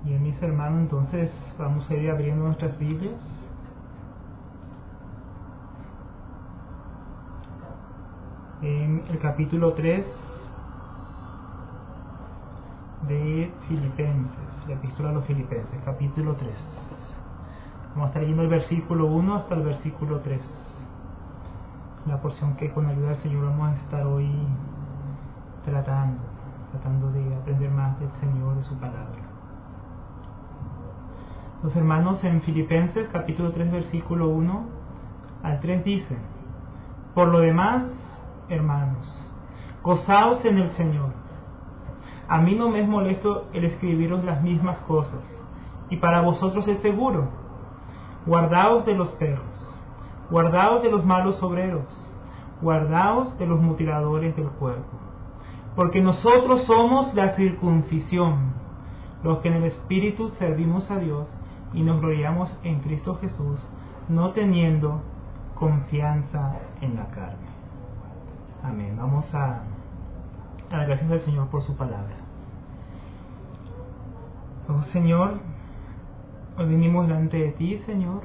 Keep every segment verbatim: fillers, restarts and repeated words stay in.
Bien, mis hermanos, entonces vamos a ir abriendo nuestras Biblias. En el capítulo tres de Filipenses, la epístola a los Filipenses, capítulo tres. Vamos a estar leyendo el versículo uno hasta el versículo tres. La porción que con ayuda del Señor vamos a estar hoy tratando, tratando de aprender más del Señor, de su palabra. Los hermanos, en Filipenses capítulo tres versículo uno al tres dice: por lo demás, hermanos, gozaos en el Señor. A mí no me es molesto el escribiros las mismas cosas, y para vosotros es seguro. Guardaos de los perros, guardaos de los malos obreros, guardaos de los mutiladores del cuerpo, porque nosotros somos la circuncisión, los que en el Espíritu servimos a Dios y nos gloriamos en Cristo Jesús, no teniendo confianza en la carne. Amén. Vamos a, a dar gracias al Señor por su palabra. Oh Señor, hoy venimos delante de ti, Señor,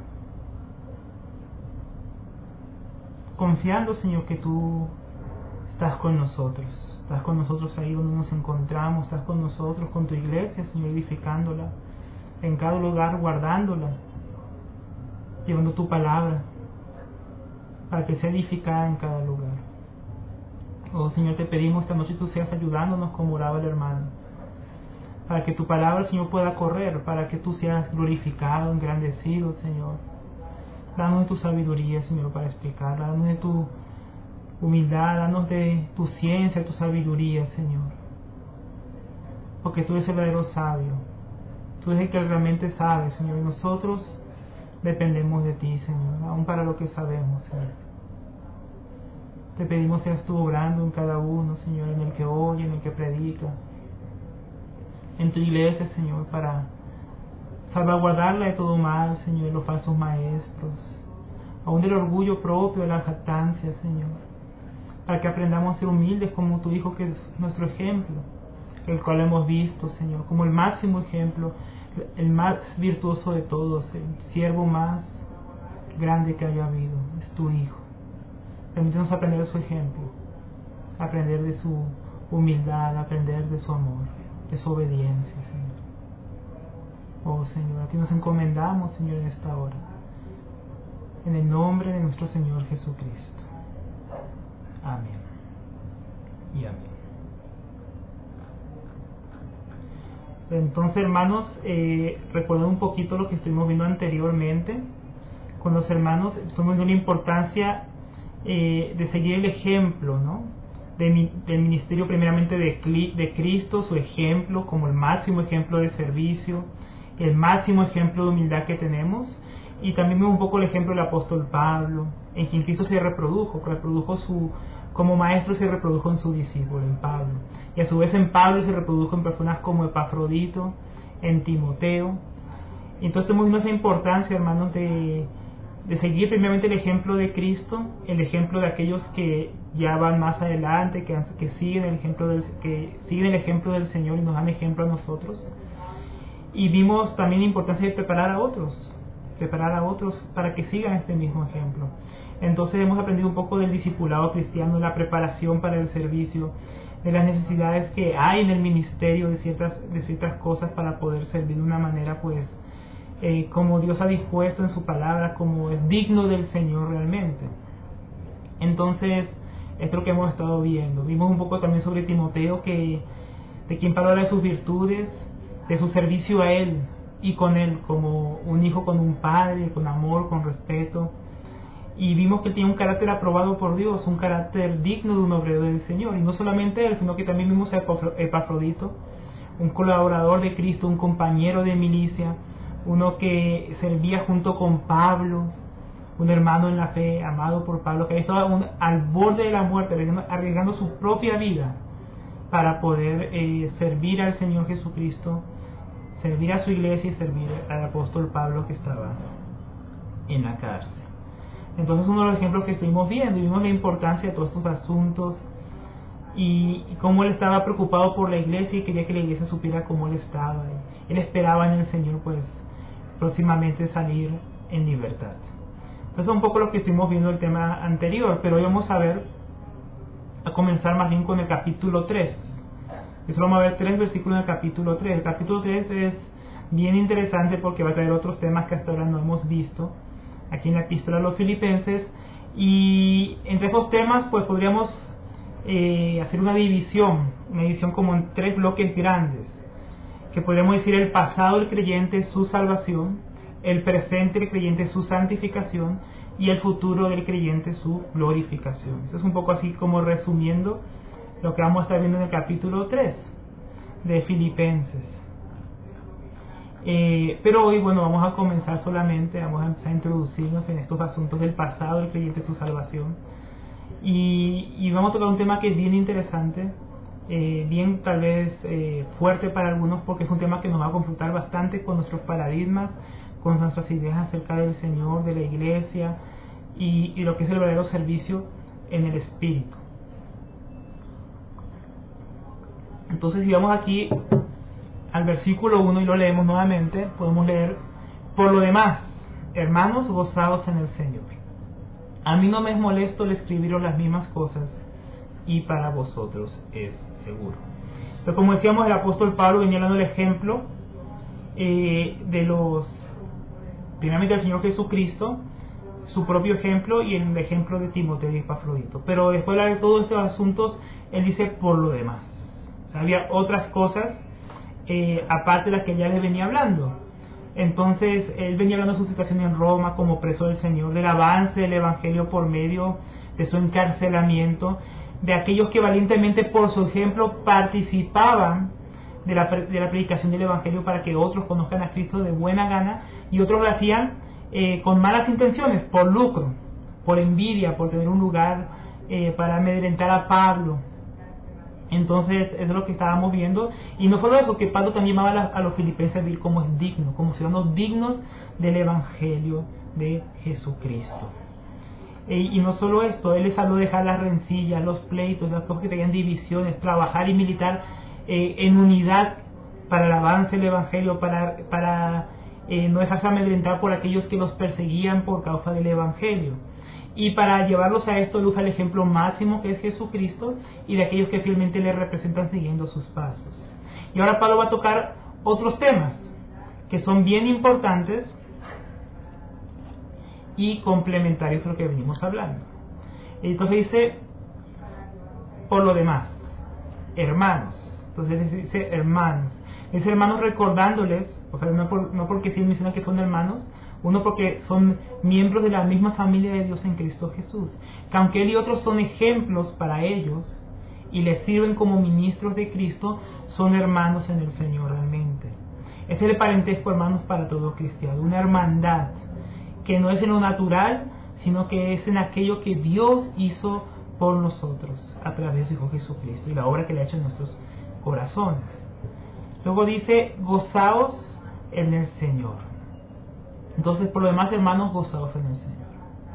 confiando, Señor, que tú estás con nosotros. Estás con nosotros ahí donde nos encontramos, estás con nosotros, con tu iglesia, Señor, edificándola, en cada lugar guardándola, llevando tu palabra para que sea edificada en cada lugar. Oh Señor, te pedimos esta noche tú seas ayudándonos como oraba el hermano, para que tu palabra, Señor, pueda correr, para que tú seas glorificado, engrandecido, Señor. Danos de tu sabiduría, Señor, para explicarla, danos de tu humildad, danos de tu ciencia, tu sabiduría, Señor, porque tú eres el verdadero sabio, tú eres el que realmente sabe, Señor, y nosotros dependemos de ti, Señor, aún para lo que sabemos, Señor. Te pedimos seas tú obrando en cada uno, Señor, en el que oye, en el que predica, en tu iglesia, Señor, para salvaguardarla de todo mal, Señor, de los falsos maestros, aún del orgullo propio, de la jactancia, Señor, para que aprendamos a ser humildes como tu Hijo, que es nuestro ejemplo, el cual hemos visto, Señor, como el máximo ejemplo, el más virtuoso de todos, el siervo más grande que haya habido, es tu Hijo. Permítanos aprender de su ejemplo, aprender de su humildad, aprender de su amor, de su obediencia, Señor. Oh Señor, a ti nos encomendamos, Señor, en esta hora, en el nombre de nuestro Señor Jesucristo. Amén y amén. Entonces, hermanos, eh, recuerden un poquito lo que estuvimos viendo anteriormente con los hermanos. Estuvimos viendo la importancia eh, de seguir el ejemplo, ¿no?, de, del ministerio primeramente de, de Cristo, su ejemplo como el máximo ejemplo de servicio, el máximo ejemplo de humildad que tenemos, y también vimos un poco el ejemplo del apóstol Pablo, en quien Cristo se reprodujo, reprodujo su como maestro se reprodujo en su discípulo, en Pablo, y a su vez en Pablo se reprodujo en personas como Epafrodito, en Timoteo. Y entonces tenemos esa importancia, hermanos, de, de seguir primeramente el ejemplo de Cristo, el ejemplo de aquellos que ya van más adelante, que, que, siguen el ejemplo del, que siguen el ejemplo del Señor y nos dan ejemplo a nosotros. Y vimos también la importancia de preparar a otros, preparar a otros para que sigan este mismo ejemplo. Entonces hemos aprendido un poco del discipulado cristiano, de la preparación para el servicio, de las necesidades que hay en el ministerio de ciertas, de ciertas cosas para poder servir de una manera, pues, eh, como Dios ha dispuesto en su palabra, como es digno del Señor realmente. Entonces, esto es lo que hemos estado viendo. Vimos un poco también sobre Timoteo, que de quien Pablo habla de sus virtudes, de su servicio a Él y con Él, como un hijo con un padre, con amor, con respeto. Y vimos que tiene un carácter aprobado por Dios, un carácter digno de un obrero del Señor. Y no solamente él, sino que también vimos a Epafrodito, un colaborador de Cristo, un compañero de milicia, uno que servía junto con Pablo, un hermano en la fe, amado por Pablo, que estaba un, al borde de la muerte, arriesgando, arriesgando su propia vida para poder eh, servir al Señor Jesucristo, servir a su iglesia y servir al apóstol Pablo, que estaba en la cárcel. Entonces, uno de los ejemplos que estuvimos viendo, y vimos la importancia de todos estos asuntos y, y cómo él estaba preocupado por la iglesia y quería que la iglesia supiera cómo él estaba, él esperaba en el Señor pues próximamente salir en libertad. Entonces un poco lo que estuvimos viendo el tema anterior, pero hoy vamos a ver, a comenzar más bien con el capítulo tres. Y solo vamos a ver tres versículos del capítulo tres. El capítulo tres es bien interesante porque va a traer otros temas que hasta ahora no hemos visto aquí en la epístola a los Filipenses, y entre esos temas pues podríamos eh, hacer una división, una división como en tres bloques grandes, que podríamos decir el pasado del creyente, su salvación; el presente del creyente, su santificación; y el futuro del creyente, su glorificación. Eso es un poco así como resumiendo lo que vamos a estar viendo en el capítulo tres de Filipenses. Eh, pero hoy, bueno, vamos a comenzar solamente, vamos a empezar a introducirnos en estos asuntos del pasado del creyente, su salvación. Y, y vamos a tocar un tema que es bien interesante, eh, bien tal vez eh, fuerte para algunos, porque es un tema que nos va a confrontar bastante con nuestros paradigmas, con nuestras ideas acerca del Señor, de la iglesia y, y lo que es el verdadero servicio en el Espíritu. Entonces, si vamos aquí al versículo uno y lo leemos nuevamente, podemos leer: por lo demás, hermanos, gozaos en el Señor. A mí no me es molesto el escribiros las mismas cosas, y para vosotros es seguro. Entonces, como decíamos, el apóstol Pablo venía dando el ejemplo eh, de los, primeramente del Señor Jesucristo, su propio ejemplo, y el ejemplo de Timoteo y Epafrodito. Pero después de todos estos asuntos, él dice por lo demás. O sea, había otras cosas Eh, aparte de las que ya les venía hablando. Entonces él venía hablando de su situación en Roma como preso del Señor, del avance del Evangelio por medio de su encarcelamiento, de aquellos que valientemente por su ejemplo participaban de la, de la predicación del Evangelio para que otros conozcan a Cristo de buena gana, y otros lo hacían eh, con malas intenciones, por lucro, por envidia, por tener un lugar eh, para amedrentar a Pablo. Entonces eso es lo que estábamos viendo. Y no solo eso, que Pablo también llamaba a, la, a los filipenses a vivir como es digno, como ciudadanos dignos del Evangelio de Jesucristo. E, y no solo esto, él les habló de dejar las rencillas, los pleitos, las cosas que tenían divisiones, trabajar y militar eh, en unidad para el avance del Evangelio, para, para eh, no dejarse amedrentar por aquellos que los perseguían por causa del Evangelio. Y para llevarlos a esto, él usa el ejemplo máximo, que es Jesucristo, y de aquellos que fielmente le representan siguiendo sus pasos. Y ahora Pablo va a tocar otros temas que son bien importantes y complementarios a lo que venimos hablando. Entonces dice, por lo demás, hermanos. Entonces dice hermanos. Dice hermanos recordándoles, o sea, no, por, no porque sí menciona que son hermanos, uno porque son miembros de la misma familia de Dios en Cristo Jesús, que aunque él y otros son ejemplos para ellos y les sirven como ministros de Cristo, son hermanos en el Señor realmente. Este es el parentesco, hermanos, para todo cristiano, una hermandad que no es en lo natural, sino que es en aquello que Dios hizo por nosotros a través de su Hijo Jesucristo y la obra que le ha hecho en nuestros corazones. Luego dice, gozaos en el Señor. Entonces, por lo demás, hermanos, gozaos en el Señor.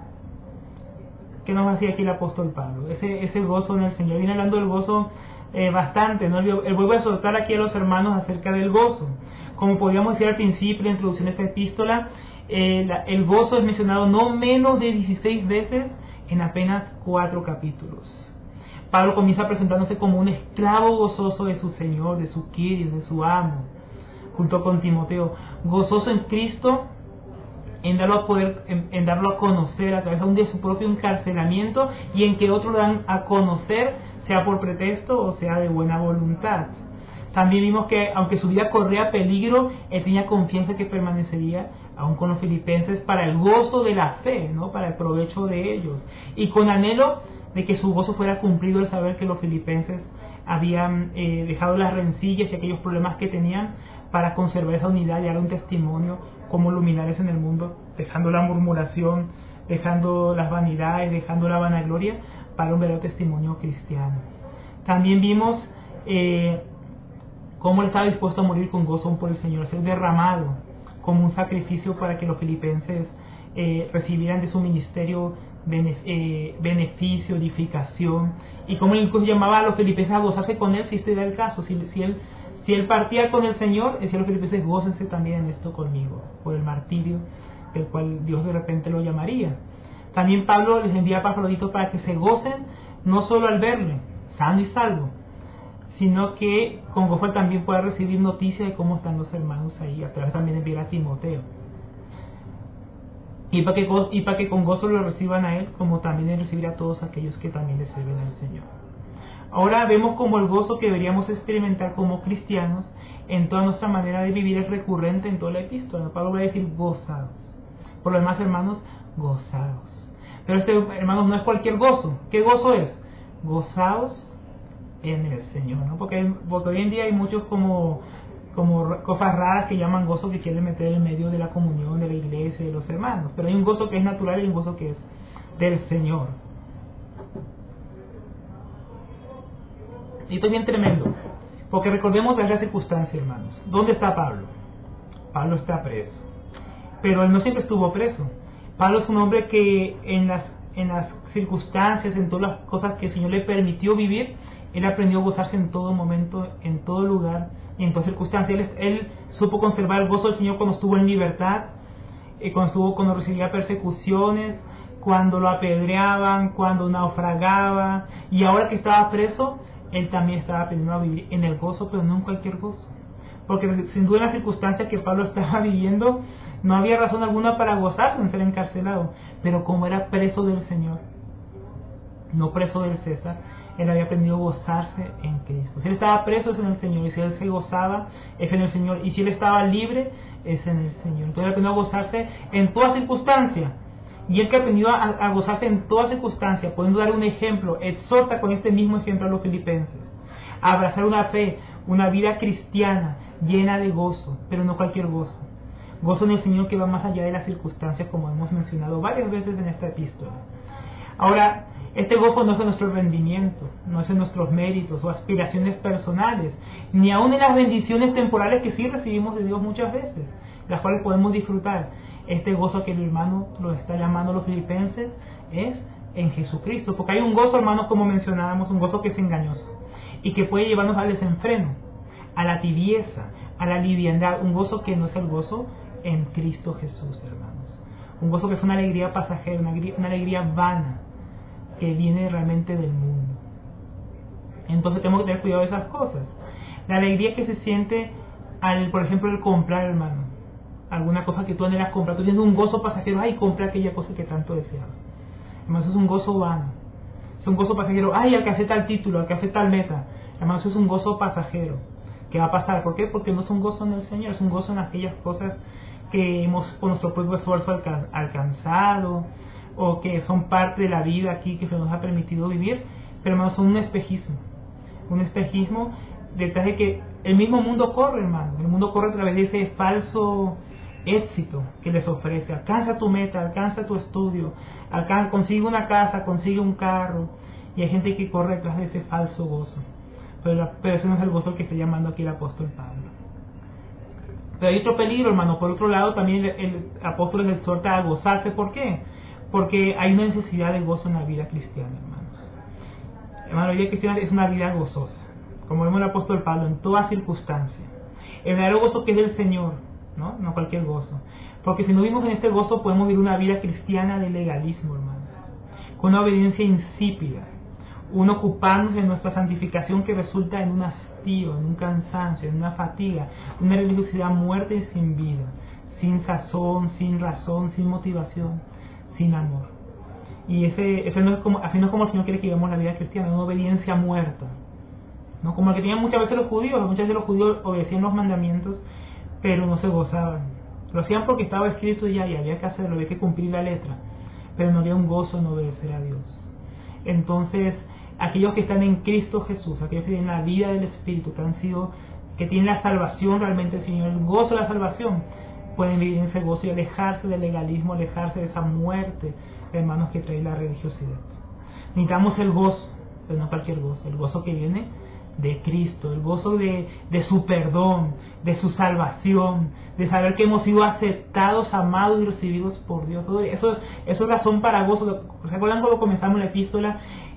¿Qué nos hacía aquí el apóstol Pablo? Ese, ese gozo en el Señor. Viene hablando del gozo eh, bastante, ¿no? Él vuelve a soltar aquí a los hermanos acerca del gozo. Como podríamos decir al principio, en la introducción de esta epístola, eh, la, el gozo es mencionado no menos de dieciséis veces en apenas cuatro capítulos. Pablo comienza presentándose como un esclavo gozoso de su Señor, de su Kyrios, de su amo, junto con Timoteo. Gozoso en Cristo, en darlo a poder, en, en darlo a conocer a través de su propio encarcelamiento, y en que otros lo dan a conocer, sea por pretexto o sea de buena voluntad. También vimos que aunque su vida corría peligro, él tenía confianza que permanecería aún con los filipenses para el gozo de la fe, ¿no? Para el provecho de ellos, y con anhelo de que su gozo fuera cumplido al saber que los filipenses habían eh, dejado las rencillas y aquellos problemas que tenían para conservar esa unidad y dar un testimonio como luminares en el mundo, dejando la murmuración, dejando las vanidades, dejando la vanagloria para un verdadero testimonio cristiano. También vimos eh, cómo él estaba dispuesto a morir con gozo por el Señor, a ser derramado como un sacrificio para que los filipenses eh, recibieran de su ministerio bene, eh, beneficio, edificación, y cómo él incluso llamaba a los filipenses a gozarse con él si este era el caso, si, si él Si él partía con el Señor, decía a los filipenses, gócense también en esto conmigo, por el martirio del cual Dios de repente lo llamaría. También Pablo les envía a Epafrodito para que se gocen, no solo al verle, sano y salvo, sino que con gozo también pueda recibir noticias de cómo están los hermanos ahí, a través también de enviar a Timoteo. Y para, que, y para que con gozo lo reciban a él, como también él recibirá a todos aquellos que también le sirven al Señor. Ahora vemos como el gozo que deberíamos experimentar como cristianos en toda nuestra manera de vivir es recurrente en toda la epístola. Pablo va a decir gozados. Por lo demás, hermanos, gozados. Pero este, hermanos, no es cualquier gozo. ¿Qué gozo es? Gozaos en el Señor, ¿no? Porque, hay, porque hoy en día hay muchos como, como cosas raras que llaman gozo, que quieren meter en medio de la comunión, de la iglesia, de los hermanos. Pero hay un gozo que es natural y un gozo que es del Señor. Y esto es bien tremendo, porque recordemos de la circunstancia, hermanos. ¿Dónde está Pablo? Pablo está preso, pero él no siempre estuvo preso. Pablo es un hombre que en las, en las circunstancias, en todas las cosas que el Señor le permitió vivir, él aprendió a gozarse en todo momento, en todo lugar y en todas circunstancias. Él, él supo conservar el gozo del Señor cuando estuvo en libertad, eh, cuando, estuvo, cuando recibía persecuciones, cuando lo apedreaban, cuando naufragaba, y ahora que estaba preso, él también estaba aprendiendo a vivir en el gozo, pero no en cualquier gozo. Porque sin duda en las circunstancias que Pablo estaba viviendo, no había razón alguna para gozarse en ser encarcelado. Pero como era preso del Señor, no preso del César, él había aprendido a gozarse en Cristo. Si él estaba preso, es en el Señor. Y si él se gozaba, es en el Señor. Y si él estaba libre, es en el Señor. Entonces él aprendió a gozarse en toda circunstancia. Y el que aprendió a, a gozarse en toda circunstancia, pudiendo dar un ejemplo, exhorta con este mismo ejemplo a los filipenses a abrazar una fe, una vida cristiana llena de gozo, pero no cualquier gozo. Gozo en el Señor que va más allá de las circunstancias, como hemos mencionado varias veces en esta epístola. Ahora, este gozo no es de nuestro rendimiento, no es de nuestros méritos o aspiraciones personales, ni aun en las bendiciones temporales que sí recibimos de Dios muchas veces, las cuales podemos disfrutar. Este gozo que el hermano lo está llamando a los filipenses es en Jesucristo, porque hay un gozo, hermanos, como mencionábamos, un gozo que es engañoso y que puede llevarnos al desenfreno, a la tibieza, a la liviandad, un gozo que no es el gozo en Cristo Jesús, hermanos. Un gozo que es una alegría pasajera, una alegría, una alegría vana, que viene realmente del mundo. Entonces tenemos que tener cuidado de esas cosas. La alegría que se siente al, por ejemplo, el comprar, hermano, alguna cosa que tú anhelas comprar, tú tienes un gozo pasajero, ay, compré aquella cosa que tanto deseabas. Hermano, eso es un gozo vano, es un gozo pasajero, ay, alcancé tal título, alcancé tal meta. Hermano, eso es un gozo pasajero, que va a pasar. ¿Por qué? Porque no es un gozo en el Señor, es un gozo en aquellas cosas que hemos por nuestro propio esfuerzo alcan- alcanzado, o que son parte de la vida aquí que se nos ha permitido vivir, pero hermano, son un espejismo, un espejismo detrás de que el mismo mundo corre, hermano, el mundo corre a través de ese falso éxito que les ofrece. Alcanza tu meta, alcanza tu estudio, alcanza, consigue una casa, consigue un carro, y hay gente que corre detrás de ese falso gozo, pero, pero ese no es el gozo que está llamando aquí el apóstol Pablo. Pero hay otro peligro, hermano. Por otro lado, también el, el apóstol les exhorta a gozarse. ¿Por qué? Porque hay una necesidad de gozo en la vida cristiana, hermanos. Hermano, la vida cristiana es una vida gozosa, como vemos el apóstol Pablo, en toda circunstancia. El verdadero gozo que es del Señor, ¿no? No cualquier gozo. Porque si no vivimos en este gozo, podemos vivir una vida cristiana de legalismo, hermanos, con una obediencia insípida, un ocupándose de nuestra santificación que resulta en un hastío, en un cansancio, en una fatiga, una religiosidad muerta y sin vida, sin sazón, sin razón, sin motivación, sin amor. Y ese, ese no es como, así no es como el Señor quiere que vivamos la vida cristiana, una obediencia muerta, ¿no? Como el que tenían muchas veces los judíos. Muchas veces los judíos obedecían los mandamientos, pero no se gozaban. Lo hacían porque estaba escrito ya y había que hacerlo, había que cumplir la letra, pero no había un gozo en obedecer a Dios. Entonces, aquellos que están en Cristo Jesús, aquellos que tienen la vida del Espíritu, que han sido, que tienen la salvación realmente del Señor, el gozo de la salvación, pueden vivir en ese gozo y alejarse del legalismo, alejarse de esa muerte, hermanos, que trae la religiosidad. Necesitamos el gozo, pero no cualquier gozo, el gozo que viene de Cristo, el gozo de, de su perdón, de su salvación, de saber que hemos sido aceptados, amados y recibidos por Dios. Eso, eso es razón para gozo. ¿Se acuerdan cuando comenzamos la epístola?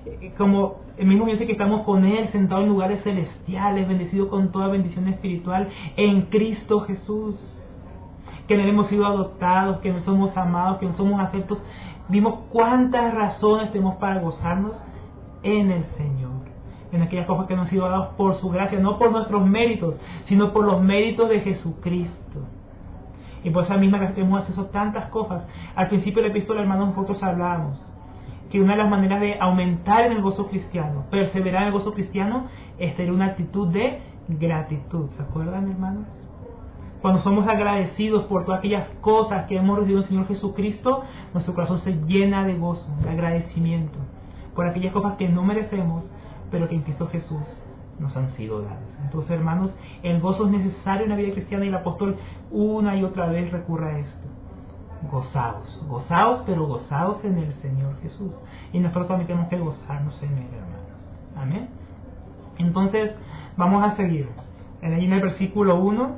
eh, como el mismo dice que estamos con Él sentados en lugares celestiales, bendecidos con toda bendición espiritual en Cristo Jesús, que no hemos sido adoptados, que no somos amados, que no somos aceptos. Vimos cuántas razones tenemos para gozarnos en el Señor, en aquellas cosas que nos han sido dadas por su gracia, no por nuestros méritos, sino por los méritos de Jesucristo. Y por esa misma gracia tenemos acceso a tantas cosas. Al principio de la epístola, hermanos, nosotros hablábamos que una de las maneras de aumentar en el gozo cristiano, perseverar en el gozo cristiano, es tener una actitud de gratitud. ¿Se acuerdan, hermanos? Cuando somos agradecidos por todas aquellas cosas que hemos recibido del Señor Jesucristo, nuestro corazón se llena de gozo, de agradecimiento, por aquellas cosas que no merecemos, pero que en Cristo Jesús nos han sido dadas. Entonces, hermanos, el gozo es necesario en la vida cristiana y el apóstol una y otra vez recurre a esto. Gozaos, gozaos, pero gozaos en el Señor Jesús. Y nosotros también tenemos que gozarnos en Él, hermanos. Amén. Entonces, vamos a seguir. Ahí en el versículo uno,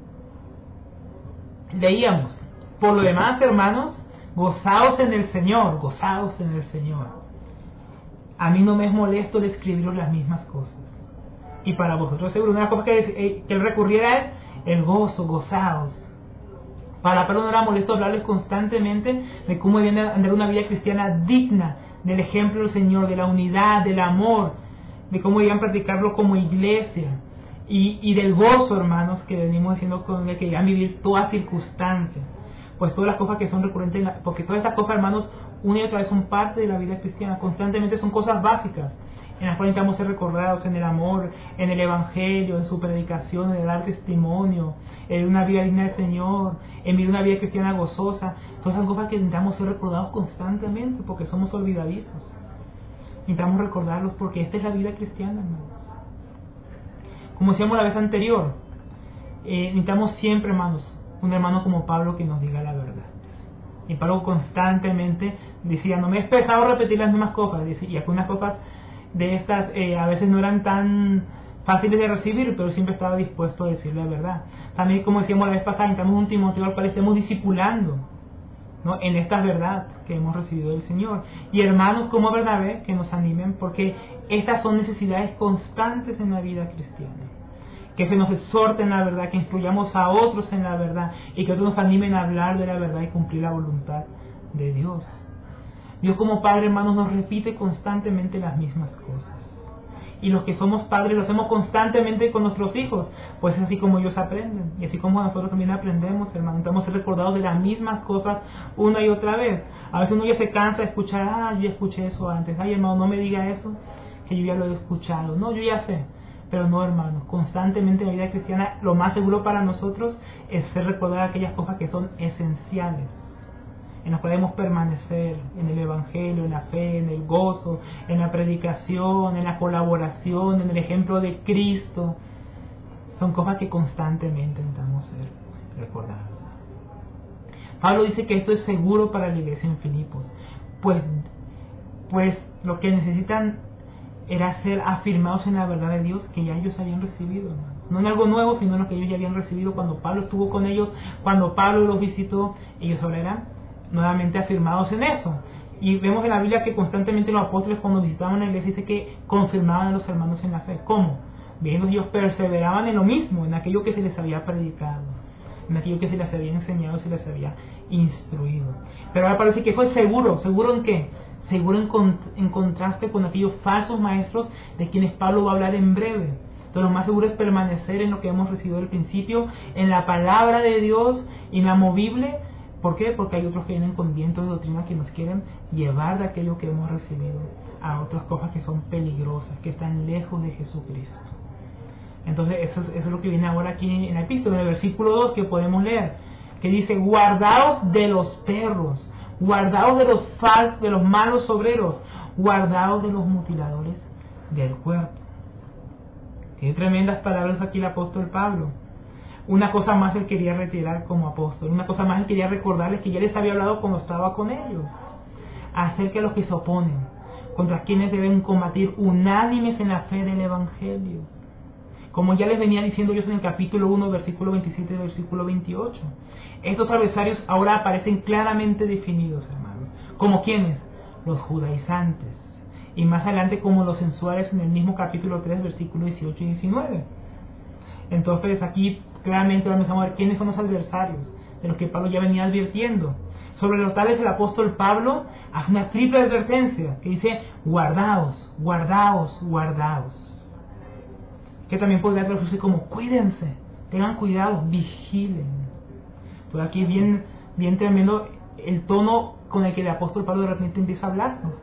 leíamos: por lo demás, hermanos, gozaos en el Señor, gozaos en el Señor. A mí no me es molesto de escribiros las mismas cosas. Y para vosotros seguro, una cosa que, que él recurriera es el gozo, gozaos. Para Pablo no era molesto hablarles constantemente de cómo debían andar una vida cristiana digna del ejemplo del Señor, de la unidad, del amor, de cómo debían practicarlo como iglesia, y, y del gozo, hermanos, que venimos diciendo con el que debían vivir toda circunstancia. Pues todas las cosas que son recurrentes, en la, porque todas estas cosas, hermanos, una y otra vez son parte de la vida cristiana, constantemente son cosas básicas, en las cuales necesitamos ser recordados en el amor, en el Evangelio, en su predicación, en el dar testimonio, en una vida digna del Señor, en vivir una vida cristiana gozosa. Todas esas cosas que necesitamos ser recordados constantemente, porque somos olvidadizos. Necesitamos recordarlos porque esta es la vida cristiana, hermanos. Como decíamos la vez anterior, eh, necesitamos siempre, hermanos, un hermano como Pablo que nos diga la verdad. Y Pablo constantemente decía: no me es pesado repetir las mismas cosas. Y algunas cosas de estas eh, a veces no eran tan fáciles de recibir, pero siempre estaba dispuesto a decirle la verdad. También, como decíamos la vez pasada, necesitamos un Timoteo al cual estemos discipulando, ¿no?, en esta verdad que hemos recibido del Señor. Y hermanos como Bernabé que nos animen, porque estas son necesidades constantes en la vida cristiana. Que se nos exhorte en la verdad, que instruyamos a otros en la verdad y que otros nos animen a hablar de la verdad y cumplir la voluntad de Dios. Dios como Padre, hermanos, nos repite constantemente las mismas cosas. Y los que somos padres lo hacemos constantemente con nuestros hijos, pues es así como ellos aprenden. Y así como nosotros también aprendemos, hermanos, estamos a ser recordados de las mismas cosas una y otra vez. A veces uno ya se cansa de escuchar: ah, yo ya escuché eso antes. Ay, hermano, no me diga eso, que yo ya lo he escuchado. No, yo ya sé. Pero no, hermanos, constantemente en la vida cristiana lo más seguro para nosotros es ser recordar aquellas cosas que son esenciales, en las que podemos permanecer en el Evangelio, en la fe, en el gozo, en la predicación, en la colaboración, en el ejemplo de Cristo. Son cosas que constantemente necesitamos ser recordados. Pablo dice que esto es seguro para la iglesia en Filipos, pues, pues lo que necesitan era ser afirmados en la verdad de Dios que ya ellos habían recibido, hermanos. No en algo nuevo, sino en lo que ellos ya habían recibido cuando Pablo estuvo con ellos, cuando Pablo los visitó. Ellos ahora eran nuevamente afirmados en eso. Y vemos en la Biblia que constantemente los apóstoles, cuando visitaban la iglesia, dice que confirmaban a los hermanos en la fe. ¿Cómo? Viendo ellos perseveraban en lo mismo, en aquello que se les había predicado, en aquello que se les había enseñado, se les había instruido. Pero ahora parece que fue seguro. ¿Seguro en qué? Seguro en, con, en contraste con aquellos falsos maestros de quienes Pablo va a hablar en breve. Entonces lo más seguro es permanecer en lo que hemos recibido al principio, en la palabra de Dios inamovible. ¿Por qué? Porque hay otros que vienen con vientos de doctrina que nos quieren llevar de aquello que hemos recibido a otras cosas que son peligrosas, que están lejos de Jesucristo. Entonces eso es, eso es lo que viene ahora aquí en la epístola, en el versículo dos que podemos leer, que dice: guardaos de los perros, guardaos de los falsos, de los malos obreros, guardaos de los mutiladores del cuerpo. Qué tremendas palabras aquí el apóstol Pablo. Una cosa más él quería retirar como apóstol, una cosa más él quería recordarles que ya les había hablado cuando estaba con ellos, acerca de los que se oponen, contra quienes deben combatir unánimes en la fe del Evangelio. Como ya les venía diciendo yo en el capítulo uno, versículo veintisiete y versículo veintiocho. Estos adversarios ahora aparecen claramente definidos, hermanos. ¿Como quiénes? Los judaizantes, y más adelante como los sensuales en el mismo capítulo tres, versículos dieciocho y diecinueve. Entonces aquí claramente vamos a ver quiénes son los adversarios, de los que Pablo ya venía advirtiendo. Sobre los tales el apóstol Pablo hace una triple advertencia que dice: guardaos, guardaos, guardaos. Que también podría traducirse como: cuídense, tengan cuidado, vigilen. Entonces aquí es bien, bien tremendo el tono con el que el apóstol Pablo de repente empieza a hablarnos.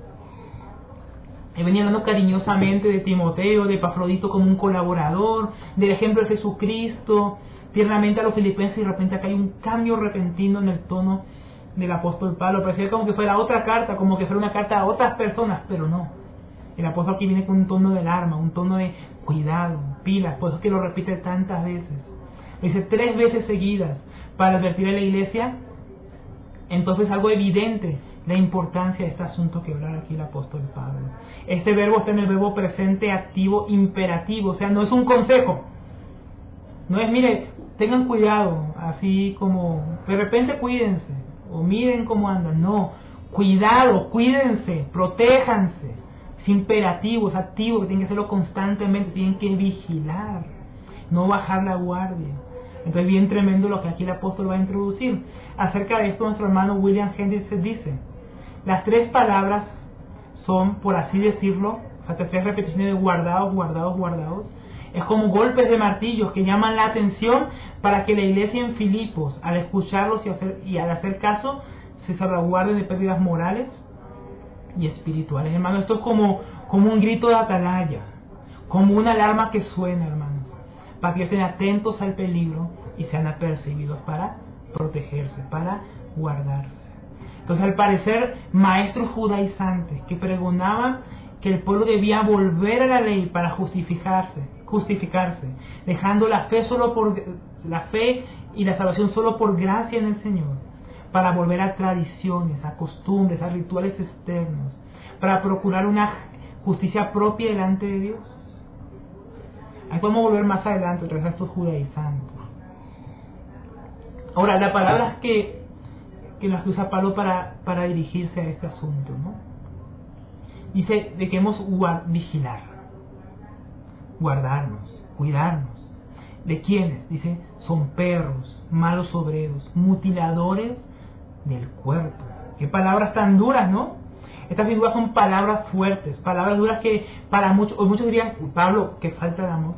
Él venía hablando cariñosamente de Timoteo, de Epafrodito como un colaborador, del ejemplo de Jesucristo, tiernamente a los filipenses, y de repente acá hay un cambio repentino en el tono del apóstol Pablo. Parecía como que fuera otra carta, como que fuera una carta a otras personas, pero no. El apóstol aquí viene con un tono de alarma, un tono de cuidado, pilas, por eso es que lo repite tantas veces. Lo dice tres veces seguidas para advertir a la iglesia. Entonces algo evidente, la importancia de este asunto que habla aquí el apóstol Pablo. Este verbo está en el verbo presente activo imperativo, o sea, no es un consejo. No es, mire, tengan cuidado, así como, de repente cuídense, o miren cómo andan. No, cuidado, cuídense, protéjanse. Es imperativo, es activo, que tienen que hacerlo constantemente, tienen que vigilar, no bajar la guardia. Entonces bien tremendo lo que aquí el apóstol va a introducir. Acerca de esto nuestro hermano William Hendricks dice: las tres palabras son, por así decirlo, hasta tres repeticiones de guardados, guardados, guardados. Es como golpes de martillos que llaman la atención para que la iglesia en Filipos, al escucharlos y, hacer, y al hacer caso, se salvaguarden de pérdidas morales y espirituales. Hermano, esto es como, como un grito de atalaya, como una alarma que suena, hermanos, para que estén atentos al peligro y sean apercibidos para protegerse, para guardarse. Entonces, al parecer, maestros judaizantes que pregonaban que el pueblo debía volver a la ley para justificarse, justificarse, dejando la fe solo por la fe y la salvación solo por gracia en el Señor, para volver a tradiciones, a costumbres, a rituales externos, para procurar una justicia propia delante de Dios. Ahí podemos volver más adelante otra vez a estos judaizantes. Ahora, la palabra que, que las usa Pablo para, para dirigirse a este asunto, ¿no? Dice de que hemos guard, vigilar, guardarnos, cuidarnos. ¿De quiénes? Dice, son perros, malos obreros, mutiladores del cuerpo. Qué palabras tan duras, ¿no? Estas sin duda son palabras fuertes, palabras duras que para muchos, o muchos dirían: Pablo, qué falta de amor.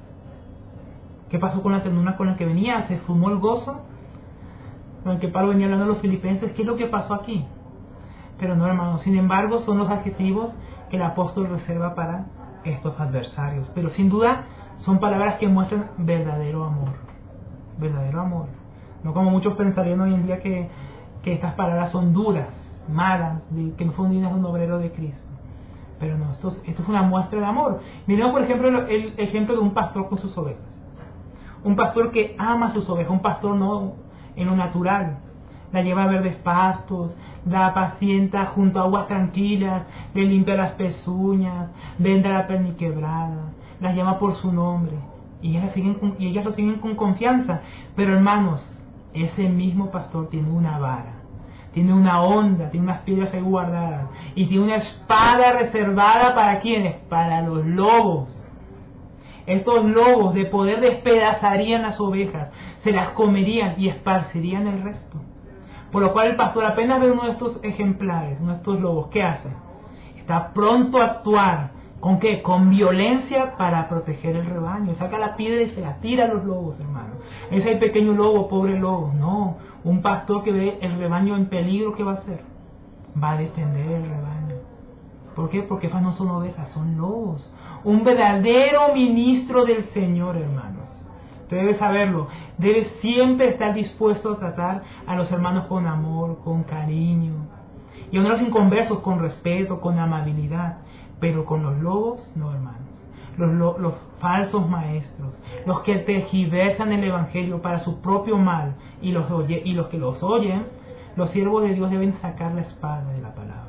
¿Qué pasó con la ternura con la que venía? ¿Se fumó el gozo con el que Pablo venía hablando a los filipenses? ¿Qué es lo que pasó aquí? Pero no, hermanos, sin embargo, son los adjetivos que el apóstol reserva para estos adversarios. Pero sin duda son palabras que muestran verdadero amor. Verdadero amor. No como muchos pensarían hoy en día que, que estas palabras son duras, malas, de, que no son dignas de un obrero de Cristo. Pero no, esto, esto es una muestra de amor. Miremos, por ejemplo, el, el ejemplo de un pastor con sus ovejas. Un pastor que ama a sus ovejas, un pastor no en lo natural. La lleva a verdes pastos, la apacienta junto a aguas tranquilas, le limpia las pezuñas, venda la perniquebrada, las llama por su nombre, y ellas, siguen con, y ellas lo siguen con confianza. Pero hermanos, ese mismo pastor tiene una vara, tiene una honda, tiene unas piedras ahí guardadas, y tiene una espada reservada ¿para quiénes? Para los lobos. Estos lobos de poder despedazarían las ovejas, se las comerían y esparcirían el resto. Por lo cual el pastor apenas ve uno de estos ejemplares, uno de estos lobos, ¿qué hace? Está pronto a actuar. ¿Con qué? Con violencia para proteger el rebaño. Saca la piedra y se la tira a los lobos, hermano. Ese pequeño lobo, pobre lobo. No, un pastor que ve el rebaño en peligro, ¿qué va a hacer? Va a defender el rebaño. ¿Por qué? Porque esas no son ovejas, son lobos. Un verdadero ministro del Señor, hermanos. Usted debe saberlo, debe siempre estar dispuesto a tratar a los hermanos con amor, con cariño, y a los inconversos con respeto, con amabilidad. Pero con los lobos, no, hermanos. Los, lo, los falsos maestros, los que tergiversan el Evangelio para su propio mal, y los, oye, y los que los oyen, los siervos de Dios deben sacar la espada de la palabra.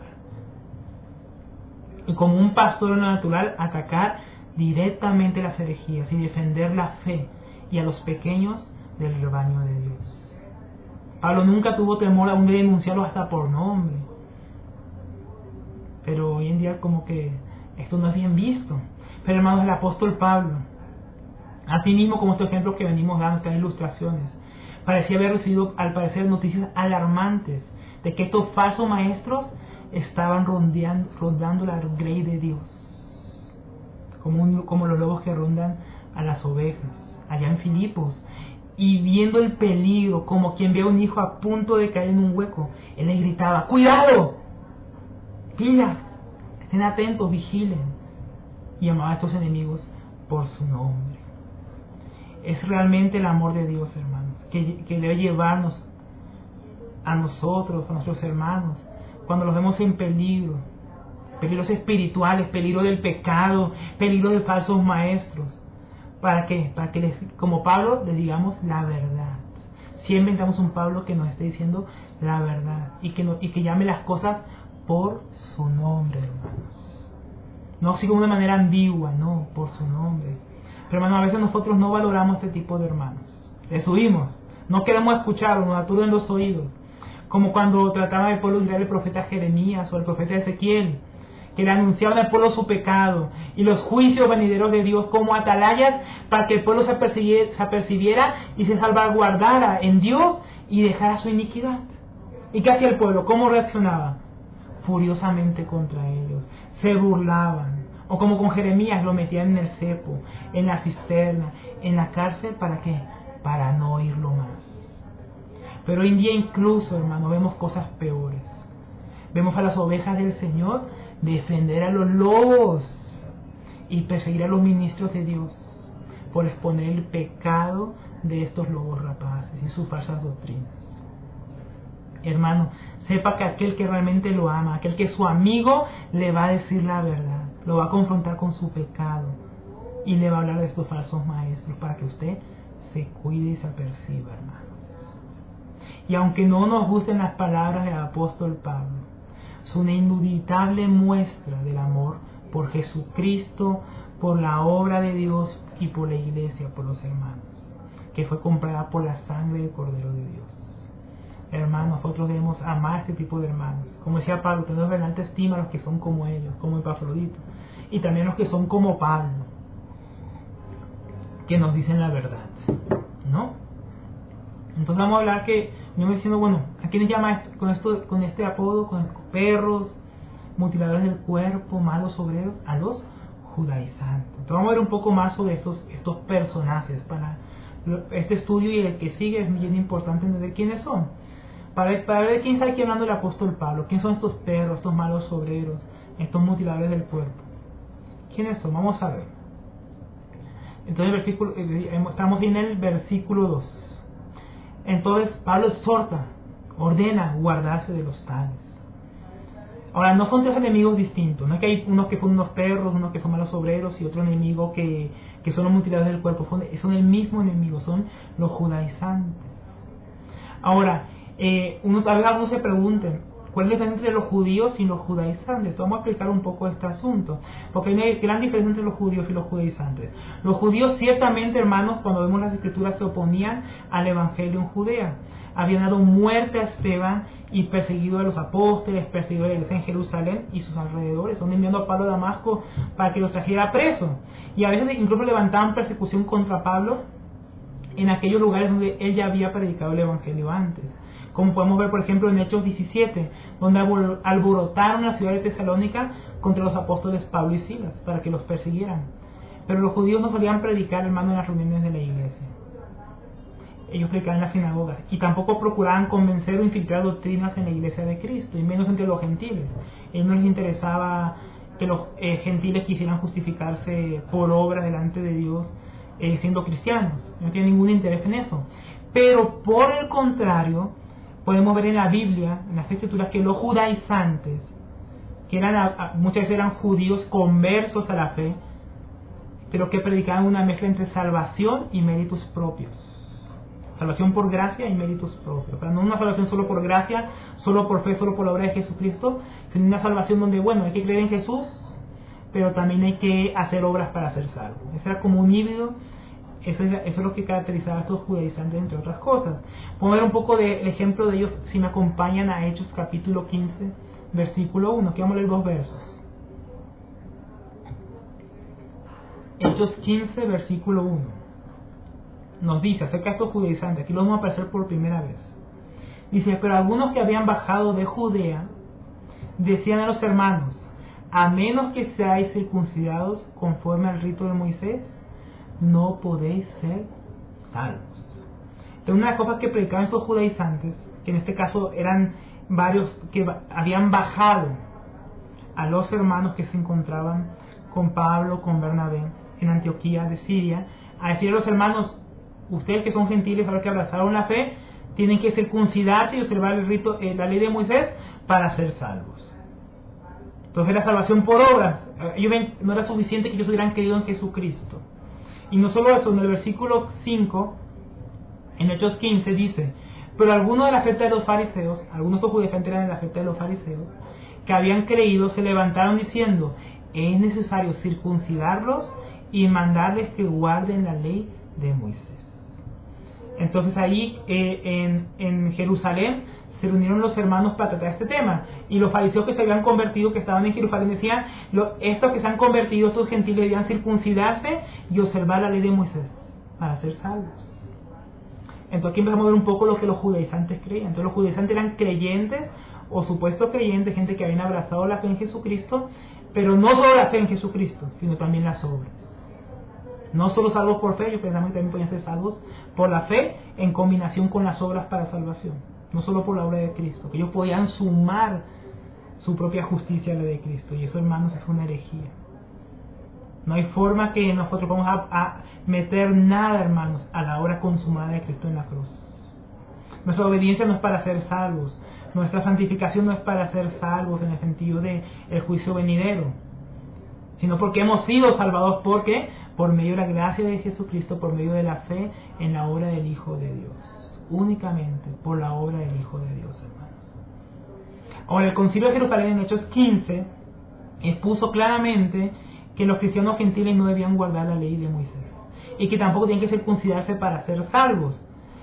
Y como un pastor natural, atacar directamente las herejías y defender la fe y a los pequeños del rebaño de Dios. Pablo nunca tuvo temor aún de denunciarlos hasta por nombre. pero hoy en día como que esto no es bien visto. Pero hermanos, el apóstol Pablo, así mismo como estos ejemplos que venimos dando, estas ilustraciones, parecía haber recibido al parecer noticias alarmantes de que estos falsos maestros estaban rondeando, rondando la grey de Dios, como, un, como los lobos que rondan a las ovejas, allá en Filipos. Y viendo el peligro, como quien ve a un hijo a punto de caer en un hueco, él le gritaba: ¡cuidado! ¡Pilas! Estén atentos, vigilen. Y llamaba a estos enemigos por su nombre. Es realmente el amor de Dios, hermanos, que, que debe llevarnos a nosotros, a nuestros hermanos, cuando los vemos en peligro, peligros espirituales, peligro del pecado, peligro de falsos maestros. ¿Para qué? Para que, les, como Pablo, les digamos la verdad. Siempre necesitamos un Pablo que nos esté diciendo la verdad y que, no, y que llame las cosas por su nombre, hermanos. No así como de manera ambigua, no, por su nombre. Pero hermanos, a veces nosotros no valoramos este tipo de hermanos. Les huimos, no queremos escuchar, nos aturden los oídos. Como cuando trataba del pueblo de Israel el profeta Jeremías o el profeta Ezequiel, que le anunciaban al pueblo su pecado y los juicios venideros de Dios como atalayas para que el pueblo se apercibiera, se apercibiera y se salvaguardara en Dios y dejara su iniquidad. ¿Y qué hacía el pueblo? ¿Cómo reaccionaba? Furiosamente contra ellos, se burlaban, o como con Jeremías lo metían en el cepo, en la cisterna, en la cárcel. ¿Para qué? Para no oírlo más. Pero hoy en día incluso, hermano, vemos cosas peores. Vemos a las ovejas del Señor defender a los lobos y perseguir a los ministros de Dios por exponer el pecado de estos lobos rapaces y sus falsas doctrinas. Hermano, sepa que aquel que realmente lo ama, aquel que es su amigo, le va a decir la verdad, lo va a confrontar con su pecado y le va a hablar de estos falsos maestros para que usted se cuide y se aperciba, hermanos. Y aunque no nos gusten las palabras del apóstol Pablo, es una indudable muestra del amor por Jesucristo, por la obra de Dios y por la iglesia, por los hermanos, que fue comprada por la sangre del Cordero de Dios. Hermanos, nosotros debemos amar a este tipo de hermanos. Como decía Pablo, tenemos realmente estima a los que son como ellos, como Epafrodito, y también los que son como Pablo, que nos dicen la verdad, ¿no? Entonces vamos a hablar que, yo me diciendo, bueno, ¿a quiénes llama esto, con, esto, con este apodo? Con perros, mutiladores del cuerpo, malos obreros, a los judaizantes. Entonces vamos a ver un poco más sobre estos, estos personajes. Para este estudio y el que sigue es bien importante entender quiénes son. Para, para ver quién está aquí hablando el apóstol Pablo. ¿Quiénes son estos perros, estos malos obreros, estos mutiladores del cuerpo? ¿Quiénes son? Vamos a ver. Entonces el versículo, estamos en el versículo dos. Entonces Pablo exhorta, ordena guardarse de los tales. Ahora, no son tres enemigos distintos. No es que hay unos que son unos perros, unos que son malos obreros y otro enemigo que, que son los mutiladores del cuerpo. Son, son el mismo enemigo, son los judaizantes. Ahora, eh, uno, tal vez algunos se pregunten, ¿cuál es la diferencia entre los judíos y los judaizantes? Vamos a explicar un poco este asunto, porque hay una gran diferencia entre los judíos y los judaizantes. Los judíos ciertamente, hermanos, cuando vemos las escrituras, se oponían al evangelio en Judea. Habían dado muerte a Esteban y perseguido a los apóstoles, perseguido a la iglesia en Jerusalén y sus alrededores. Están enviando a Pablo a Damasco para que los trajera preso. Y a veces incluso levantaban persecución contra Pablo en aquellos lugares donde él ya había predicado el evangelio antes. Como podemos ver, por ejemplo, en Hechos diecisiete, donde alborotaron la ciudad de Tesalónica contra los apóstoles Pablo y Silas para que los persiguieran. Pero los judíos no solían predicar, hermano, en las reuniones de la iglesia. Ellos predicaban en las sinagogas y tampoco procuraban convencer o infiltrar doctrinas en la iglesia de Cristo, y menos entre los gentiles. A ellos no les interesaba que los eh, gentiles quisieran justificarse por obras delante de Dios eh, siendo cristianos. No tienen ningún interés en eso. Pero por el contrario, podemos ver en la Biblia, en las escrituras, que los judaizantes, que eran muchas veces eran judíos conversos a la fe, pero que predicaban una mezcla entre salvación y méritos propios. Salvación por gracia y méritos propios. Pero no una salvación solo por gracia, solo por fe, solo por la obra de Jesucristo, sino una salvación donde, bueno, hay que creer en Jesús, pero también hay que hacer obras para ser salvo. Ese era como un híbrido. Eso es, eso es lo que caracterizaba a estos judaizantes, entre otras cosas. Podemos ver un poco del ejemplo de ellos si me acompañan a Hechos capítulo quince, versículo uno. Aquí vamos a leer dos versos. Hechos quince, versículo uno. Nos dice acerca de estos judaizantes, aquí lo vamos a aparecer por primera vez. Dice, pero algunos que habían bajado de Judea decían a los hermanos, a menos que seáis circuncidados conforme al rito de Moisés, no podéis ser salvos. Entonces, una de las cosas que predicaban estos judaizantes, que en este caso eran varios que habían bajado a los hermanos que se encontraban con Pablo, con Bernabé, en Antioquía de Siria, a decir a los hermanos, ustedes que son gentiles, ahora que abrazaron la fe, tienen que circuncidarse y observar el rito, eh, la ley de Moisés, para ser salvos. Entonces la salvación por obras, ellos ven, no era suficiente que ellos hubieran creído en Jesucristo. Y no solo eso, en el versículo cinco, en Hechos quince, dice, pero algunos de la secta de los fariseos, algunos de estos judíos eran de la secta de los fariseos, que habían creído, se levantaron diciendo, es necesario circuncidarlos y mandarles que guarden la ley de Moisés. Entonces ahí eh, en, en Jerusalén se reunieron los hermanos para tratar este tema, y los fariseos que se habían convertido, que estaban en Jerusalén, decían, lo, estos que se han convertido, estos gentiles, debían circuncidarse y observar la ley de Moisés para ser salvos. Entonces aquí empezamos a ver un poco lo que los judaizantes creían. Entonces los judaizantes eran creyentes o supuestos creyentes, gente que habían abrazado la fe en Jesucristo, pero no solo la fe en Jesucristo, sino también las obras. No solo salvos por fe, ellos pensaban que también podían ser salvos por la fe en combinación con las obras para salvación. No solo por la obra de Cristo, que ellos podían sumar su propia justicia a la de Cristo. Y eso, hermanos, es una herejía. No hay forma que nosotros vamos a, a meter nada, hermanos, a la obra consumada de Cristo en la cruz. Nuestra obediencia no es para ser salvos. Nuestra santificación no es para ser salvos en el sentido de el juicio venidero, sino porque hemos sido salvados. ¿Por qué? Por medio de la gracia de Jesucristo, por medio de la fe en la obra del Hijo de Dios. Únicamente por la obra del Hijo de Dios, hermanos. Ahora, el Concilio de Jerusalén en Hechos quince expuso claramente que los cristianos gentiles no debían guardar la ley de Moisés y que tampoco tenían que circuncidarse para ser salvos,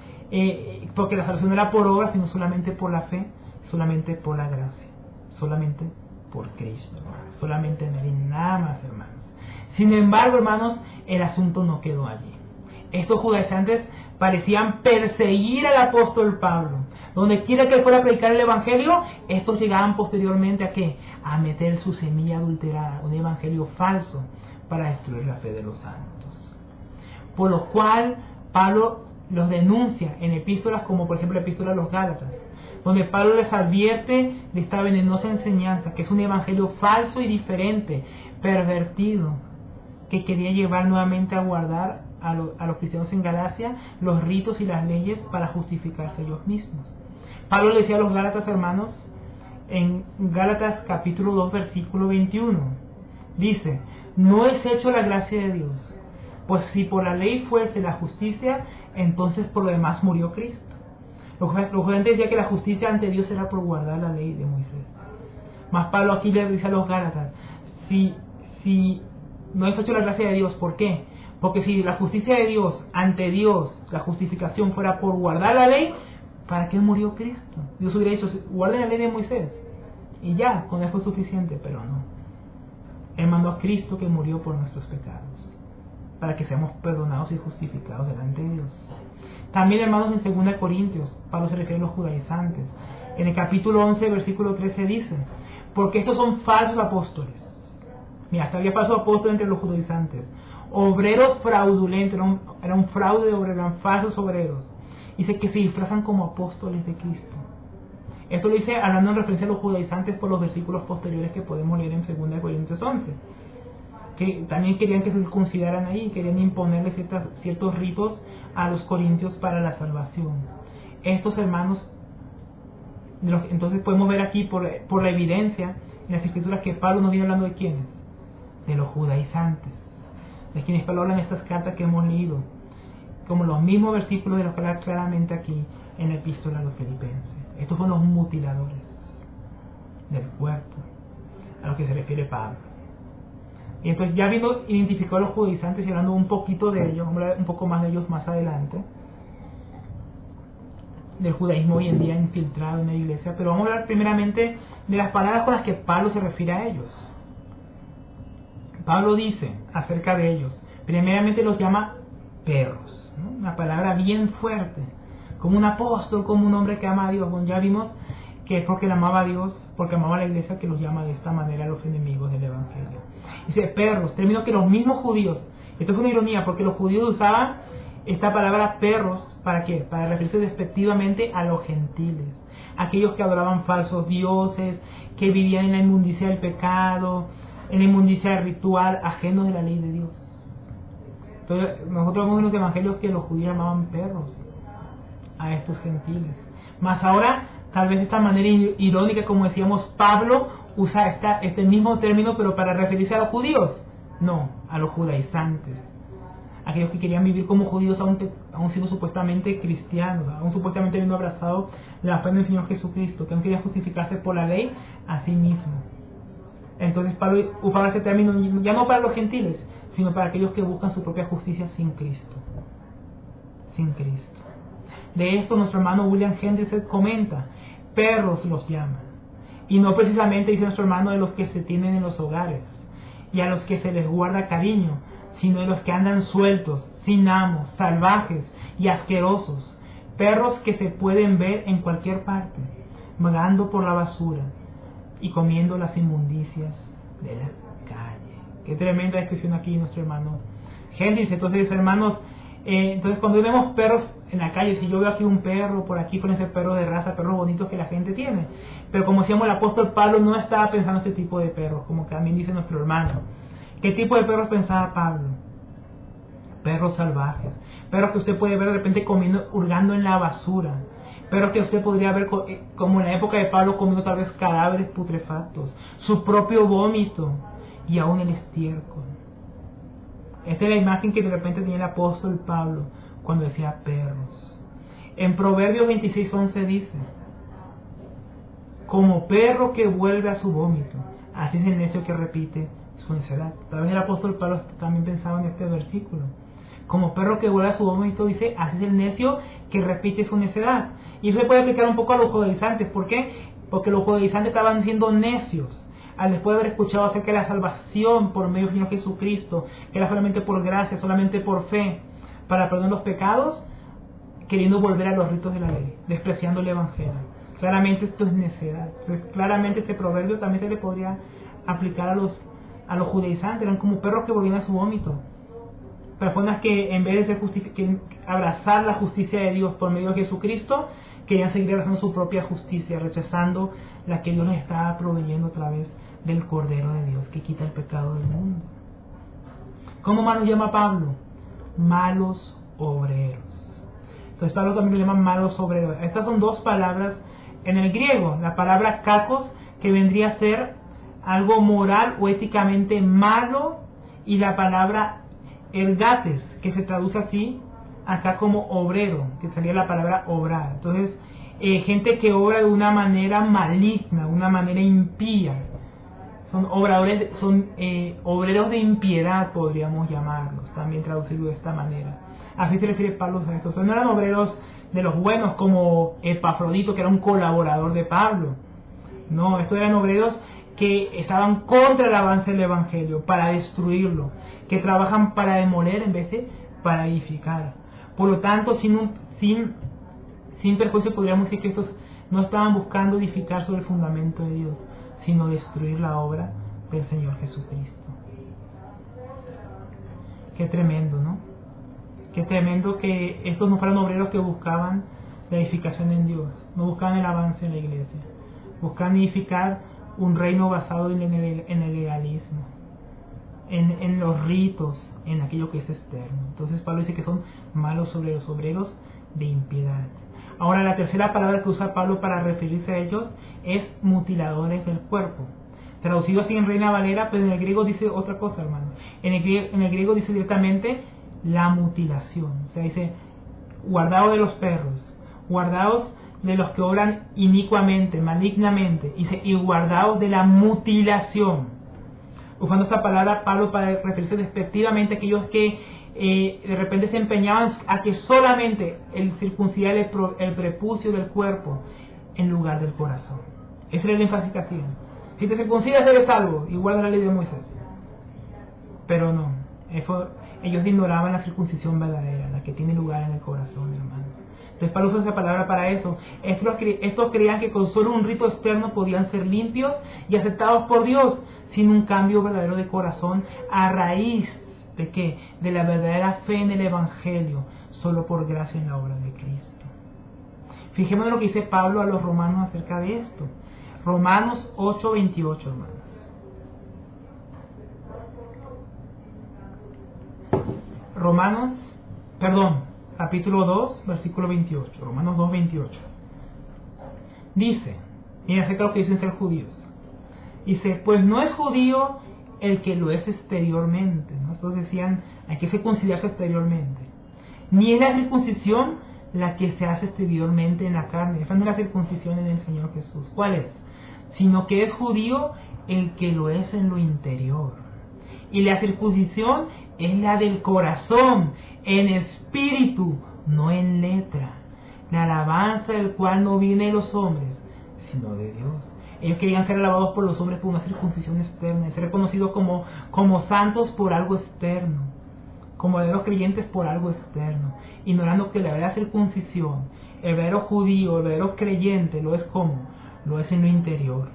eh, porque la salvación no era por obra, sino solamente por la fe, solamente por la gracia, solamente por Cristo, hermanos. Solamente en Él y nada más, hermanos. Sin embargo, hermanos, el asunto no quedó allí. Estos judaizantes parecían perseguir al apóstol Pablo. Donde quiera que él fuera a predicar el evangelio, estos llegaban posteriormente a qué? A meter su semilla adulterada, un evangelio falso, para destruir la fe de los santos. Por lo cual Pablo los denuncia en epístolas como por ejemplo la epístola a los Gálatas, donde Pablo les advierte de esta venenosa enseñanza, que es un evangelio falso y diferente, pervertido, que quería llevar nuevamente a guardar a, lo, a los cristianos en Galacia los ritos y las leyes para justificarse ellos mismos. Pablo le decía a los Gálatas, hermanos, en Gálatas capítulo dos versículo veintiuno, dice, no es hecho la gracia de Dios, pues si por la ley fuese la justicia, entonces por lo demás murió Cristo. Los judaizantes decían que la justicia ante Dios era por guardar la ley de Moisés. Mas Pablo aquí le dice a los Gálatas, si, si no es hecho la gracia de Dios, ¿por qué? Porque si la justicia de Dios, ante Dios, la justificación fuera por guardar la ley, ¿para qué murió Cristo? Dios hubiera dicho, guarden la ley de Moisés y ya, con eso fue suficiente, pero no. Él mandó a Cristo que murió por nuestros pecados, para que seamos perdonados y justificados delante de Dios. También, hermanos, en segunda Corintios, Pablo se refiere a los judaizantes. En el capítulo once, versículo trece dice, porque estos son falsos apóstoles. Mira, hasta había falsos apóstoles entre los judaizantes. Obreros fraudulentos, era un, era un fraude de obreros, eran falsos obreros. Dice que se disfrazan como apóstoles de Cristo. Esto lo dice hablando en referencia a los judaizantes por los versículos posteriores que podemos leer en segunda Corintios once. Que también querían que se circuncidaran ahí, querían imponerle ciertas, ciertos ritos a los corintios para la salvación. Estos hermanos, entonces podemos ver aquí por, por la evidencia en las escrituras que Pablo nos viene hablando de quiénes, de los judaizantes, de quienes Pablo habla en estas cartas que hemos leído, como los mismos versículos de los que habla claramente aquí en la epístola a los filipenses. Estos son los mutiladores del cuerpo, a los que se refiere Pablo. Y entonces, ya habiendo identificado a los judaizantes y hablando un poquito de ellos, vamos a hablar un poco más de ellos más adelante, del judaísmo hoy en día infiltrado en la iglesia, pero vamos a hablar primeramente de las palabras con las que Pablo se refiere a ellos. Pablo dice acerca de ellos, primeramente los llama perros, ¿no? Una palabra bien fuerte, como un apóstol, como un hombre que ama a Dios. Bueno, ya vimos que es porque él amaba a Dios, porque amaba a la iglesia, que los llama de esta manera a los enemigos del evangelio. Dice perros, término que los mismos judíos, esto es una ironía, porque los judíos usaban esta palabra perros, ¿para qué? Para referirse despectivamente a los gentiles, aquellos que adoraban falsos dioses, que vivían en la inmundicia del pecado, en la inmundicia ritual, ajenos de la ley de Dios. Entonces, nosotros vemos en los evangelios que los judíos llamaban perros a estos gentiles. Más ahora, tal vez de esta manera irónica, como decíamos, Pablo usa esta, este mismo término, pero para referirse a los judíos. No, a los judaizantes. Aquellos que querían vivir como judíos aún, aún siendo supuestamente cristianos, aún supuestamente habiendo abrazado la fe en el Señor Jesucristo, que aún querían justificarse por la ley a sí mismo. Entonces Pablo usaba este término ya no para los gentiles, sino para aquellos que buscan su propia justicia sin Cristo. Sin Cristo. De esto nuestro hermano William Hendriksen comenta, perros los llaman. Y no precisamente, dice nuestro hermano, de los que se tienen en los hogares y a los que se les guarda cariño, sino de los que andan sueltos, sin amos, salvajes y asquerosos, perros que se pueden ver en cualquier parte, vagando por la basura y comiendo las inmundicias de la calle. Qué tremenda descripción aquí nuestro hermano Hendriksen. Entonces, hermanos, eh, entonces cuando vemos perros en la calle, si yo veo aquí un perro, por aquí pueden ser perros de raza, perros bonitos que la gente tiene, pero como decíamos, el apóstol Pablo no estaba pensando en este tipo de perros, como también dice nuestro hermano. ¿Qué tipo de perros pensaba Pablo? Perros salvajes, perros que usted puede ver de repente comiendo, hurgando en la basura, perros que usted podría ver como en la época de Pablo comiendo tal vez cadáveres putrefactos, su propio vómito y aún el estiércol. Esta es la imagen que de repente tenía el apóstol Pablo cuando decía perros. En Proverbios veintiséis once dice, como perro que vuelve a su vómito, así es el necio que repite su necedad. Tal vez el apóstol Pablo también pensaba en este versículo. Como perro que vuelve a su vómito, dice, así es el necio que repite su necedad. Y eso se puede aplicar un poco a los judaizantes. ¿Por qué? Porque los judaizantes estaban siendo necios al después de haber escuchado acerca de la salvación por medio del Señor Jesucristo, que era solamente por gracia, solamente por fe, para perdonar los pecados, queriendo volver a los ritos de la ley, despreciando el evangelio. Claramente esto es necedad. Entonces, claramente este proverbio también se le podría aplicar a los a los judaizantes. Eran como perros que volvían a su vómito, personas que en vez de ser justi- que abrazar la justicia de Dios por medio de Jesucristo, querían seguir abrazando su propia justicia, rechazando la que Dios les estaba proveyendo a través del Cordero de Dios que quita el pecado del mundo. ¿Cómo más los llama Pablo? Malos obreros. Entonces Pablo también lo llama malos obreros. Estas son dos palabras en el griego. La palabra kakos, que vendría a ser algo moral o éticamente malo, y la palabra ergates, que se traduce así acá como obrero, que sería la palabra obrar. Entonces, eh, gente que obra de una manera maligna, de una manera impía. Son obradores, son eh, obreros de impiedad, podríamos llamarlos, también traducido de esta manera. Así se refiere Pablo a esto. O sea, no eran obreros de los buenos como Epafrodito, que era un colaborador de Pablo. No, estos eran obreros que estaban contra el avance del evangelio, para destruirlo, que trabajan para demoler en vez de para edificar. Por lo tanto, sin un, sin, sin perjuicio, podríamos decir que estos no estaban buscando edificar sobre el fundamento de Dios, sino destruir la obra del Señor Jesucristo. Qué tremendo, ¿no? Qué tremendo que estos no fueran obreros que buscaban la edificación en Dios, no buscaban el avance en la iglesia, buscaban edificar un reino basado en el, en el legalismo, en, en los ritos, en aquello que es externo. Entonces Pablo dice que son malos obreros, obreros de impiedad. Ahora, la tercera palabra que usa Pablo para referirse a ellos es mutiladores del cuerpo. Traducido así en Reina Valera, pero en el griego dice otra cosa, hermano. En el griego, en el griego dice directamente la mutilación. O sea, dice guardaos de los perros, guardaos de los que obran inicuamente, malignamente, dice, y guardaos de la mutilación. Usando esta palabra Pablo para referirse despectivamente a aquellos que eh, de repente se empeñaban a que solamente el circuncidar el, pro, el prepucio del cuerpo en lugar del corazón. Ese era el énfasis que hacían. Si te circuncidas eres salvo, igual a la ley de Moisés. Pero no, eso, ellos ignoraban la circuncisión verdadera, la que tiene lugar en el corazón, hermanos. Entonces Pablo usa esa palabra para eso. Estos, estos creían que con solo un rito externo podían ser limpios y aceptados por Dios, sin un cambio verdadero de corazón a raíz de qué, de la verdadera fe en el Evangelio, solo por gracia en la obra de Cristo. Fijémonos lo que dice Pablo a los romanos acerca de esto. Romanos ocho veintiocho, hermanos. Romanos, perdón, capítulo dos, versículo veintiocho. Romanos dos, veintiocho. Dice, mira acerca de lo que dicen ser judíos. Dice, pues no es judío el que lo es exteriormente, ¿no? Estos decían, hay que circuncidarse exteriormente. Ni es la circuncisión la que se hace exteriormente en la carne. Esa no es la circuncisión en el Señor Jesús. ¿Cuál es? Sino que es judío el que lo es en lo interior. Y la circuncisión es la del corazón, en espíritu, no en letra. La alabanza del cual no viene de los hombres, sino de Dios. Ellos querían ser alabados por los hombres por una circuncisión externa, ser reconocidos como, como santos por algo externo, como verdaderos creyentes por algo externo, ignorando que la verdadera circuncisión, el verdadero judío, el verdadero creyente, lo es como, lo es en lo interior.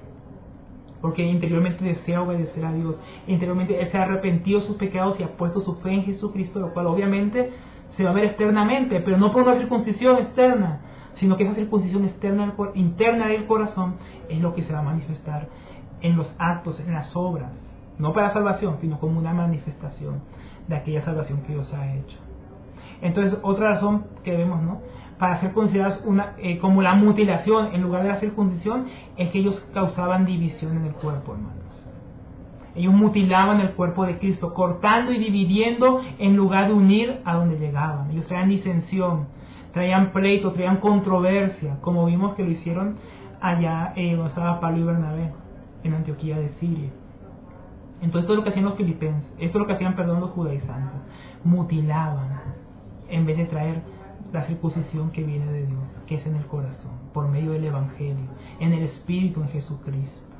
Porque interiormente desea obedecer a Dios, interiormente él se ha arrepentido de sus pecados y ha puesto su fe en Jesucristo, lo cual obviamente se va a ver externamente, pero no por una circuncisión externa, sino que esa circuncisión externa, interna del corazón es lo que se va a manifestar en los actos, en las obras, no para salvación, sino como una manifestación de aquella salvación que Dios ha hecho. Entonces, otra razón que vemos, ¿no?, para ser considerados una, eh, como la mutilación en lugar de la circuncisión, es que ellos causaban división en el cuerpo, hermanos. Ellos mutilaban el cuerpo de Cristo, cortando y dividiendo en lugar de unir a donde llegaban. Ellos traían disensión, traían pleito, traían controversia, como vimos que lo hicieron allá eh, donde estaba Pablo y Bernabé, en Antioquía de Siria. Entonces esto es lo que hacían los filipenses, esto es lo que hacían, perdón, los judaizantes, mutilaban en vez de traer la circuncisión que viene de Dios, que es en el corazón, por medio del Evangelio, en el Espíritu, en Jesucristo.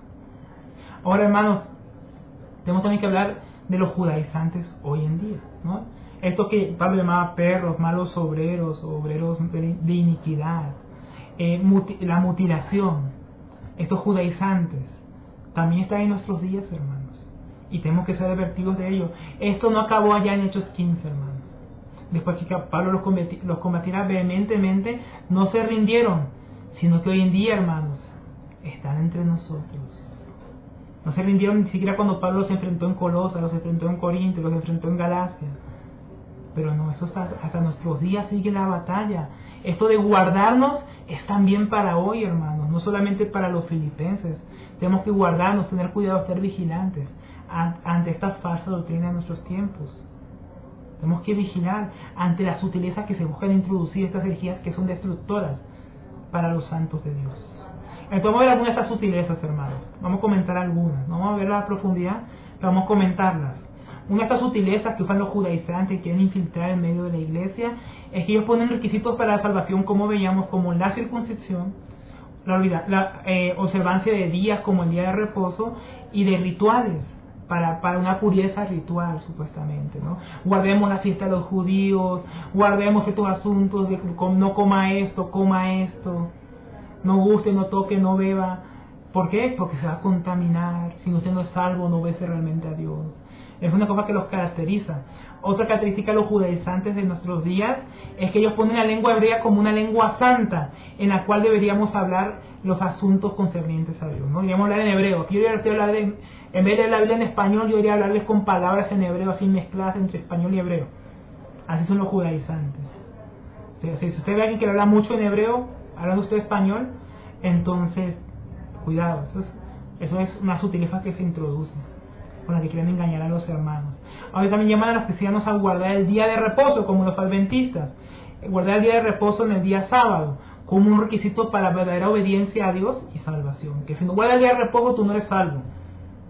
Ahora, hermanos, tenemos también que hablar de los judaizantes hoy en día, ¿no? Esto que Pablo llamaba perros, malos obreros, obreros de, de iniquidad, eh, muti, la mutilación, estos judaizantes, también está en nuestros días, hermanos, y tenemos que ser advertidos de ello. Esto no acabó allá en Hechos quince, hermanos. Después que Pablo los, combati, los combatiera vehementemente, no se rindieron, sino que hoy en día, hermanos, están entre nosotros. No se rindieron ni siquiera cuando Pablo los enfrentó en Colosas, los enfrentó en Corinto, los enfrentó en Galacia. Pero no, eso hasta, hasta nuestros días sigue la batalla. Esto de guardarnos es también para hoy, hermanos, no solamente para los filipenses. Tenemos que guardarnos, tener cuidado, estar vigilantes ante esta falsa doctrina de nuestros tiempos. Tenemos que vigilar ante las sutilezas que se buscan introducir, estas herejías que son destructoras para los santos de Dios. Entonces vamos a ver algunas de estas sutilezas, hermanos. Vamos a comentar algunas. No vamos a verlas a profundidad, pero vamos a comentarlas. Una de estas sutilezas que usan los judaizantes que quieren infiltrar en medio de la iglesia es que ellos ponen requisitos para la salvación, como veíamos, como la circuncisión, la, la eh, observancia de días como el día de reposo y de rituales. Para, para una pureza ritual, supuestamente, ¿no? Guardemos la fiesta de los judíos, guardemos estos asuntos de no coma esto, coma esto, no guste, no toque, no beba. ¿Por qué? Porque se va a contaminar. Si usted no es salvo, no obedece realmente a Dios. Es una cosa que los caracteriza. Otra característica de los judaizantes de nuestros días es que ellos ponen la lengua hebrea como una lengua santa, en la cual deberíamos hablar los asuntos concernientes a Dios, ¿no? Deberíamos hablar en hebreo. Aquí yo estoy hablando de, en vez de la Biblia en español, yo debería hablarles con palabras en hebreo, así mezcladas entre español y hebreo. Así son los judaizantes. Si, si usted ve a alguien que habla mucho en hebreo, hablando usted español, entonces, cuidado, eso es, eso es una sutileza que se introduce, con la que quieren engañar a los hermanos. Ahora también llaman a los cristianos a guardar el día de reposo, como los adventistas. Guardar el día de reposo en el día sábado, como un requisito para verdadera obediencia a Dios y salvación. Que si no guardas el día de reposo, tú no eres salvo.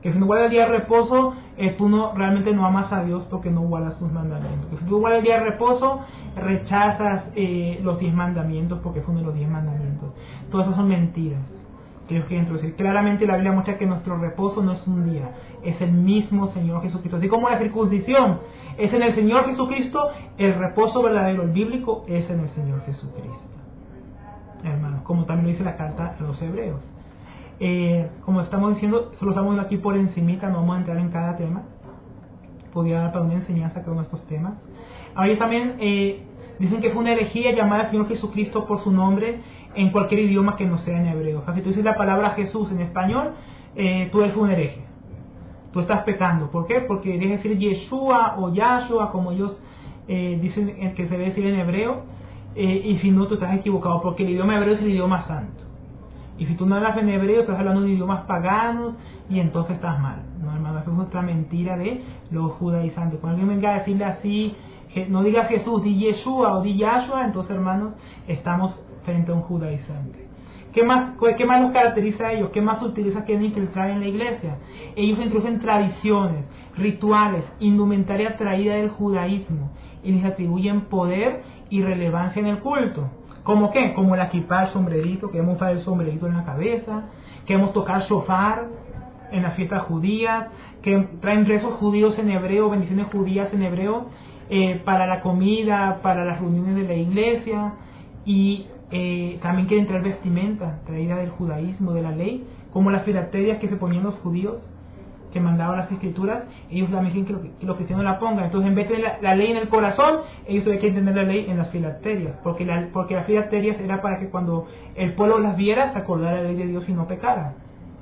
Que si no guardas el día de reposo, eh, tú no realmente no amas a Dios porque no guardas sus mandamientos. Que si tú guardas el día de reposo, rechazas eh, los diez mandamientos porque es uno de los diez mandamientos. Todas esas son mentiras que Dios quiere introducir. Claramente la Biblia muestra que nuestro reposo no es un día, es el mismo Señor Jesucristo. Así como la circuncisión es en el Señor Jesucristo, el reposo verdadero, el bíblico, es en el Señor Jesucristo. Hermanos, como también lo dice la carta a los Hebreos. Eh, como estamos diciendo, solo estamos viendo aquí por encimita, no vamos a entrar en cada tema. Podría dar para una enseñanza con estos temas. Ahora ellos también eh, dicen que fue una herejía llamar al Señor Jesucristo por su nombre en cualquier idioma que no sea en hebreo. O sea, si tú dices la palabra Jesús en español, eh, tú eres un hereje. Tú estás pecando. ¿Por qué? Porque quieres decir Yeshua o Yahshua, como ellos eh, dicen que se debe decir en hebreo, eh, y si no, tú estás equivocado, porque el idioma hebreo es el idioma santo. Y si tú no hablas en hebreo, estás hablando de idiomas paganos, y entonces estás mal. No, hermano, eso es otra mentira de los judaizantes. Cuando alguien venga a decirle así, no digas Jesús, di Yeshua o di Yahshua, entonces, hermanos, estamos frente a un judaizante. ¿Qué más, ¿Qué más los caracteriza a ellos? ¿Qué más sutilezas quieren infiltrar en la iglesia? Ellos introducen tradiciones, rituales, indumentaria traída del judaísmo y les atribuyen poder y relevancia en el culto. ¿Cómo qué? Como el equipar el sombrerito, queremos usar el sombrerito en la cabeza, queremos tocar shofar en las fiestas judías, que traen rezos judíos en hebreo, bendiciones judías en hebreo, eh, para la comida, para las reuniones de la iglesia, y eh, también quieren traer vestimenta traída del judaísmo, de la ley, como las filacterias que se ponían los judíos, que mandaban las escrituras. Ellos también quieren que, lo, que los cristianos la pongan. Entonces, en vez de la, la ley en el corazón, ellos tienen que entender la ley en las filacterias, porque, la, porque las filacterias era para que cuando el pueblo las viera, se acordara la ley de Dios y no pecara.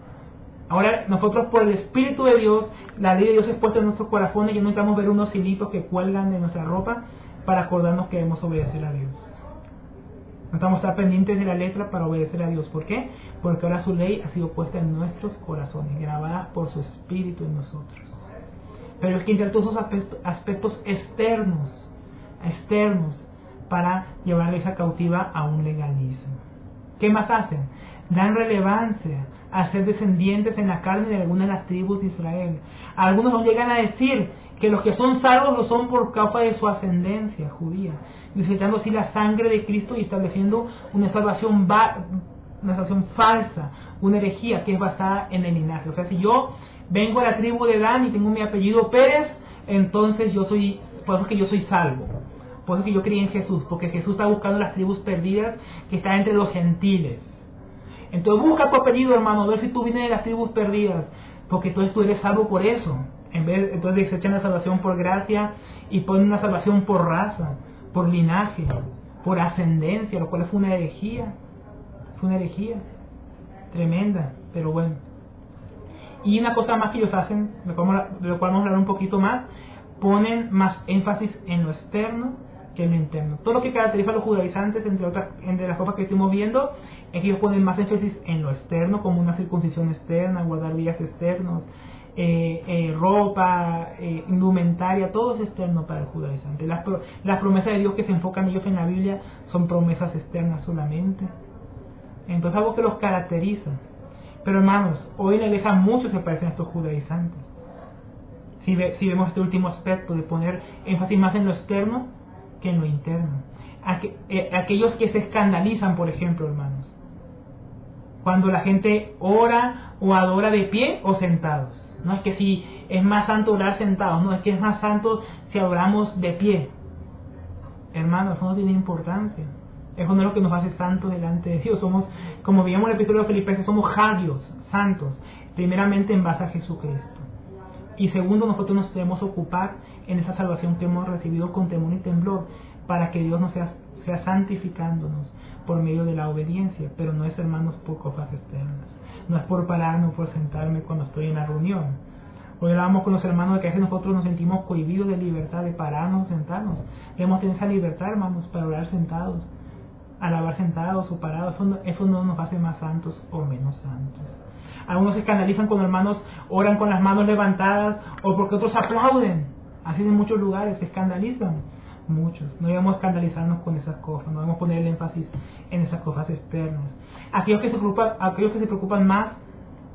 Ahora, nosotros por el Espíritu de Dios, la ley de Dios es puesta en nuestros corazones y no necesitamos ver unos hilitos que cuelgan de nuestra ropa para acordarnos que debemos obedecer a Dios. No estamos estar pendientes de la letra para obedecer a Dios. ¿Por qué? Porque ahora su ley ha sido puesta en nuestros corazones, grabada por su Espíritu en nosotros. Pero es que entre todos esos aspectos externos, externos, para llevar a esa cautiva a un legalismo. ¿Qué más hacen? Dan relevancia a ser descendientes en la carne de algunas de las tribus de Israel. Algunos nos llegan a decir que los que son salvos lo son por causa de su ascendencia judía, necesitando así la sangre de Cristo y estableciendo una salvación, una salvación falsa, una herejía que es basada en el linaje. O sea, si yo vengo a la tribu de Dan y tengo mi apellido Pérez, entonces yo soy, por eso es que yo soy salvo. Por eso es que yo creí en Jesús, porque Jesús está buscando las tribus perdidas que están entre los gentiles. Entonces busca tu apellido, hermano, a ver si tú vienes de las tribus perdidas, porque entonces tú eres salvo por eso. En vez, entonces desechan la salvación por gracia y ponen una salvación por raza, por linaje, por ascendencia, lo cual fue una herejía. Fue una herejía tremenda, pero bueno. Y una cosa más que ellos hacen, de lo cual vamos a hablar un poquito más, ponen más énfasis en lo externo que en lo interno. Todo lo que caracteriza a los judaizantes, entre otras, entre las cosas que estuvimos viendo, es que ellos ponen más énfasis en lo externo, como una circuncisión externa, guardar días externos, eh, eh, ropa, eh, indumentaria, todo es externo para el judaizante. Las, las promesas de Dios que se enfocan ellos en la Biblia son promesas externas solamente. Entonces, algo que los caracteriza. Pero hermanos, hoy en la iglesia muchos se parecen a estos judaizantes. Si, ve, si vemos este último aspecto de poner énfasis más en lo externo que en lo interno. Aqu- eh, aquellos que se escandalizan, por ejemplo, hermanos, cuando la gente ora o adora de pie o sentados. No es que si es más santo orar sentados, no, es que es más santo si adoramos de pie. Hermanos, eso no tiene importancia. Eso no es lo que nos hace santos delante de Dios. Somos, como vimos en el epístola de Filipenses, somos hagios, santos, primeramente en base a Jesucristo. Y segundo, nosotros nos debemos ocupar en esa salvación que hemos recibido con temor y temblor, para que Dios nos sea, sea santificándonos por medio de la obediencia. Pero no es, hermanos, por cosas externas. No es por pararme o por sentarme cuando estoy en la reunión. Hoy hablábamos con los hermanos de que a veces nosotros nos sentimos cohibidos de libertad de pararnos o sentarnos. Debemos tener esa libertad, hermanos, para orar sentados, alabar sentados o parados. Eso no, eso no nos hace más santos o menos santos. Algunos se escandalizan cuando hermanos oran con las manos levantadas o porque otros aplauden. Así en muchos lugares se escandalizan. Muchos. No debemos escandalizarnos con esas cosas. No debemos poner el énfasis en esas cosas externas. Aquellos que se preocupan, aquellos que se preocupan más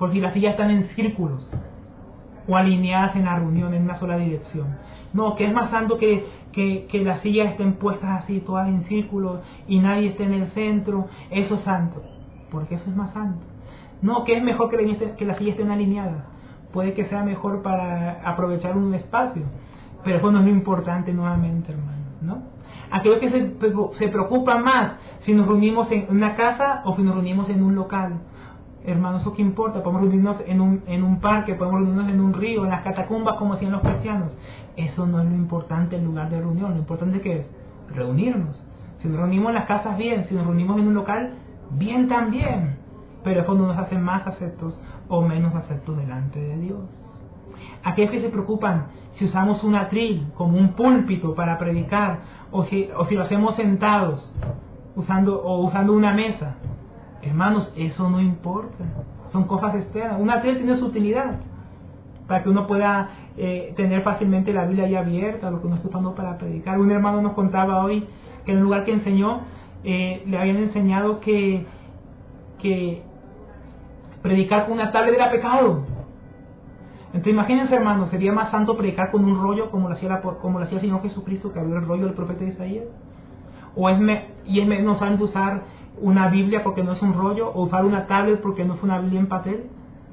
por si las sillas están en círculos o alineadas en la reunión en una sola dirección. No, que es más santo que, que, que las sillas estén puestas así, todas en círculos, y nadie esté en el centro. Eso es santo, porque eso es más santo. No, que es mejor que, la, que las sillas estén alineadas. Puede que sea mejor para aprovechar un espacio, pero eso no es lo importante nuevamente, hermanos, ¿no? Aquellos que se, se preocupan más si nos reunimos en una casa o si nos reunimos en un local. Hermanos, ¿eso qué importa? Podemos reunirnos en un, en un parque, podemos reunirnos en un río, en las catacumbas, como decían los cristianos. Eso no es lo importante, el lugar de reunión. Lo importante que es reunirnos. Si nos reunimos en las casas, bien. Si nos reunimos en un local, bien también. Pero eso no nos hace más aceptos o menos aceptos delante de Dios. Aquellos que se preocupan si usamos un atril como un púlpito para predicar, o si, o si lo hacemos sentados usando, o usando una mesa. Hermanos, eso no importa. Son cosas externas. Un atril tiene su utilidad para que uno pueda eh, tener fácilmente la Biblia ahí abierta, lo que uno está usando para predicar. Un hermano nos contaba hoy que en el lugar que enseñó eh, le habían enseñado que, que predicar con una tablet era pecado. Entonces imagínense, hermanos, sería más santo predicar con un rollo como lo hacía, la, como lo hacía el Señor Jesucristo, que abrió el rollo del profeta Isaías. O es me, y es menos santo usar una Biblia porque no es un rollo, o usar una tablet porque no fue una Biblia en papel.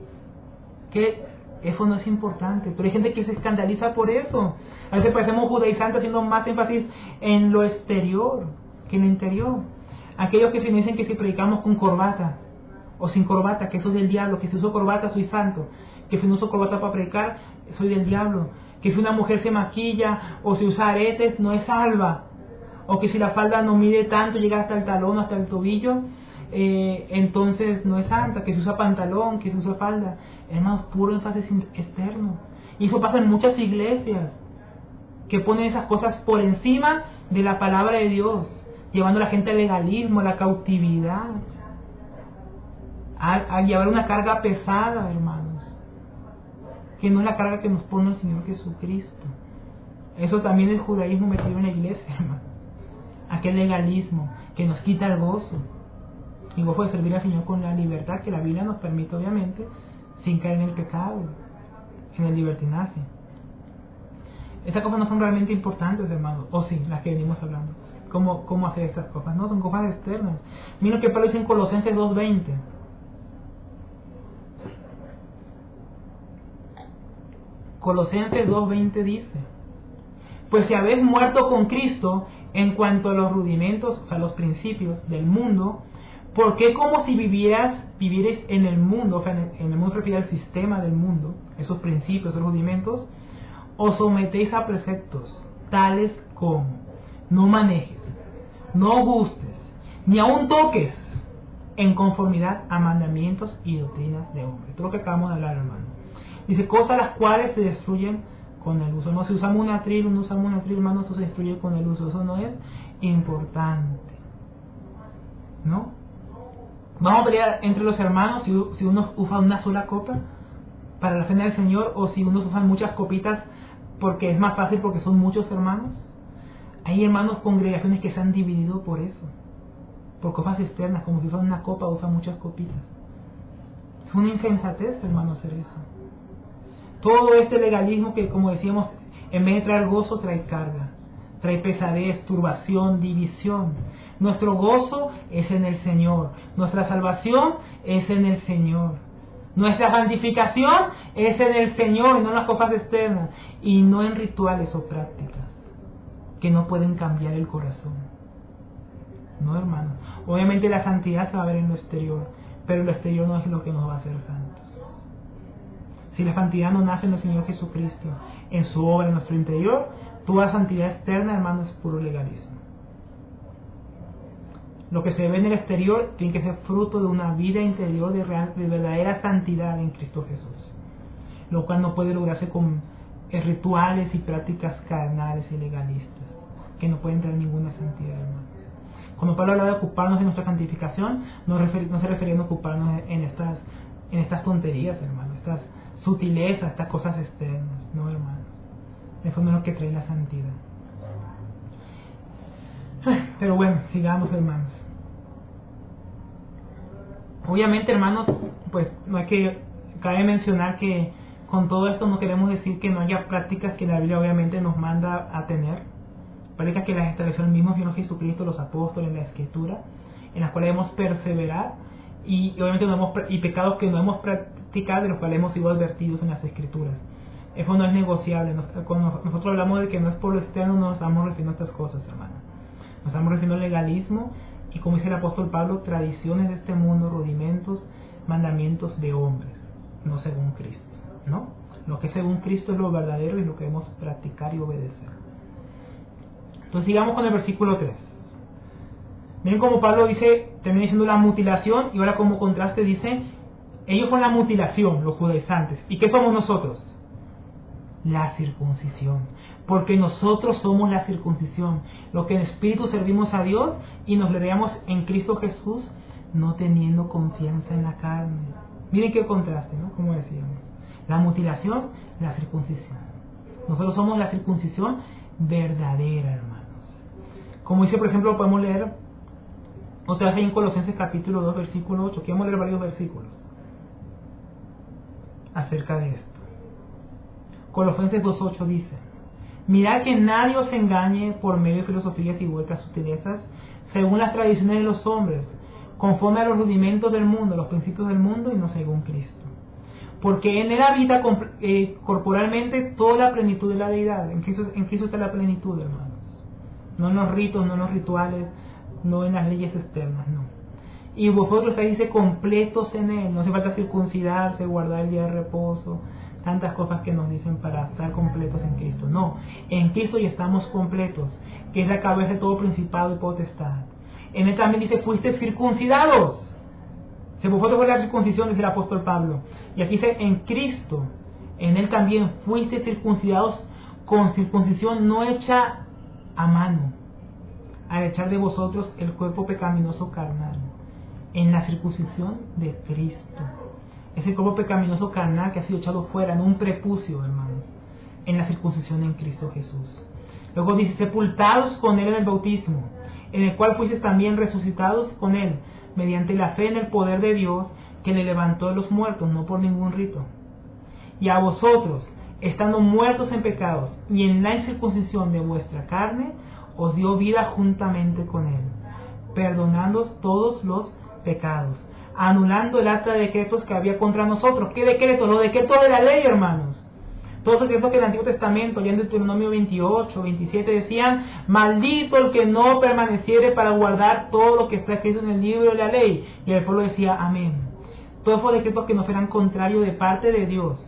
Que eso no es importante, pero hay gente que se escandaliza por eso. A veces parecemos judaizantes haciendo más énfasis en lo exterior que en lo interior. Aquellos que se dicen que si predicamos con corbata o sin corbata, que eso es del diablo, que si uso corbata soy santo, que si no uso corbata para predicar soy del diablo, que si una mujer se maquilla o si usa aretes no es salva, o que si la falda no mide tanto, llega hasta el talón o hasta el tobillo, eh, entonces no es santa, que se usa pantalón, que se usa falda. Hermanos, puro énfasis externo. Y eso pasa en muchas iglesias, que ponen esas cosas por encima de la palabra de Dios, llevando a la gente al legalismo, a la cautividad, a, a llevar una carga pesada, hermanos, que no es la carga que nos pone el Señor Jesucristo. Eso también es judaísmo metido en la iglesia, hermanos. Aquel legalismo que nos quita el gozo. El gozo de servir al Señor con la libertad que la Biblia nos permite, obviamente, sin caer en el pecado, en el libertinaje. Estas cosas no son realmente importantes, hermanos. O sí, las que venimos hablando. ¿Cómo, cómo hacer estas cosas? No, son cosas externas. Mira lo que Pablo dice en Colosenses dos veinte. Colosenses dos veinte dice: pues si habéis muerto con Cristo en cuanto a los rudimentos, o sea, los principios del mundo, ¿por qué como si vivieras, vivierais en el mundo, o sea, en el mundo refiere al sistema del mundo, esos principios, esos rudimentos, os sometéis a preceptos tales como no manejes, no gustes, ni aun toques, en conformidad a mandamientos y doctrinas de hombres? Todo lo que acabamos de hablar, hermano. Dice, cosas las cuales se destruyen con el uso. No, si usamos un atril, no usamos un atril, hermano, eso se destruye con el uso. Eso no es importante, ¿no? Vamos a pelear entre los hermanos si, si uno usa una sola copa para la cena del Señor, o si unos usan muchas copitas porque es más fácil porque son muchos hermanos. Hay hermanos, congregaciones que se han dividido por eso, por cosas externas, como si usan una copa o usan muchas copitas. Es una insensatez, hermano, hacer eso. Todo este legalismo que, como decíamos, en vez de traer gozo, trae carga, trae pesadez, turbación, división. Nuestro gozo es en el Señor, nuestra salvación es en el Señor, nuestra santificación es en el Señor y no en las cosas externas, y no en rituales o prácticas que no pueden cambiar el corazón. No, hermanos. Obviamente la santidad se va a ver en lo exterior, pero lo exterior no es lo que nos va a hacer santos. Si la santidad no nace en el Señor Jesucristo, en su obra, en nuestro interior, toda santidad externa, hermanos, es puro legalismo. Lo que se ve en el exterior tiene que ser fruto de una vida interior de, real, de verdadera santidad en Cristo Jesús, lo cual no puede lograrse con rituales y prácticas carnales y legalistas, que no pueden traer ninguna santidad, hermanos. Cuando Pablo habla de ocuparnos de nuestra santificación, no, refer, no se refería a ocuparnos en estas, en estas tonterías, hermanos, estas sutilezas, estas cosas externas, no, hermanos. Eso no es lo que trae la santidad. Pero bueno, sigamos, hermanos. Obviamente, hermanos, pues no hay que cabe mencionar que con todo esto no queremos decir que no haya prácticas que la Biblia obviamente nos manda a tener, prácticas que las estableció el mismo Señor Jesucristo, los apóstoles, la Escritura, en las cuales debemos perseverar, y, y obviamente no hemos, y pecados que no hemos practicado, de los cuales hemos sido advertidos en las Escrituras. Eso no es negociable. Nos, cuando nosotros hablamos de que no es por lo externo, no nos estamos refiriendo a estas cosas, hermano. Nos estamos refiriendo al legalismo y, como dice el apóstol Pablo, tradiciones de este mundo, rudimentos, mandamientos de hombres, no según Cristo, ¿no? Lo que es según Cristo es lo verdadero y lo que debemos practicar y obedecer. Entonces sigamos con el versículo tres. Miren cómo Pablo dice, termina diciendo la mutilación, y ahora como contraste dice, ellos fueron la mutilación, los judaizantes. ¿Y qué somos nosotros? La circuncisión. Porque nosotros somos la circuncisión, lo que en espíritu servimos a Dios y nos gloriamos en Cristo Jesús, no teniendo confianza en la carne. Miren qué contraste, ¿no? Como decíamos, la mutilación, la circuncisión. Nosotros somos la circuncisión verdadera, hermanos. Como dice, por ejemplo, podemos leer otra vez ahí en Colosenses capítulo dos, versículo ocho. Aquí vamos a leer varios versículos acerca de esto. Colosenses dos ocho dice: mirad que nadie os engañe por medio de filosofías y huecas sutilezas, según las tradiciones de los hombres, conforme a los rudimentos del mundo, los principios del mundo, y no según Cristo. Porque en él habita eh, corporalmente toda la plenitud de la deidad. En Cristo, en Cristo está la plenitud, hermanos. No en los ritos, no en los rituales, no en las leyes externas, no. Y vosotros, ahí dice, completos en él. No hace falta circuncidarse, guardar el día de reposo, tantas cosas que nos dicen para estar completos en Cristo. No, en Cristo ya estamos completos, que es la cabeza de todo principado y potestad. En él también dice, fuisteis circuncidados. Si vosotros fue la circuncisión, dice el apóstol Pablo. Y aquí dice, en Cristo, en él también fuisteis circuncidados con circuncisión no hecha a mano, al echar de vosotros el cuerpo pecaminoso carnal, en la circuncisión de Cristo. Ese cuerpo pecaminoso carnal que ha sido echado fuera en un prepucio, hermanos, en la circuncisión en Cristo Jesús. Luego dice, sepultados con él en el bautismo, en el cual fuisteis también resucitados con él, mediante la fe en el poder de Dios, que le levantó de los muertos, no por ningún rito. Y a vosotros, estando muertos en pecados, y en la incircuncisión de vuestra carne, os dio vida juntamente con él, perdonándoos todos los pecados, anulando el acta de decretos que había contra nosotros. ¿Qué decretos? Los decretos de la ley, hermanos. Todos los decretos que en el Antiguo Testamento, ya en Deuteronomio veintiocho, veintisiete, decían, maldito el que no permaneciere para guardar todo lo que está escrito en el libro de la ley. Y el pueblo decía, amén. Todos esos decretos que nos eran contrarios de parte de Dios,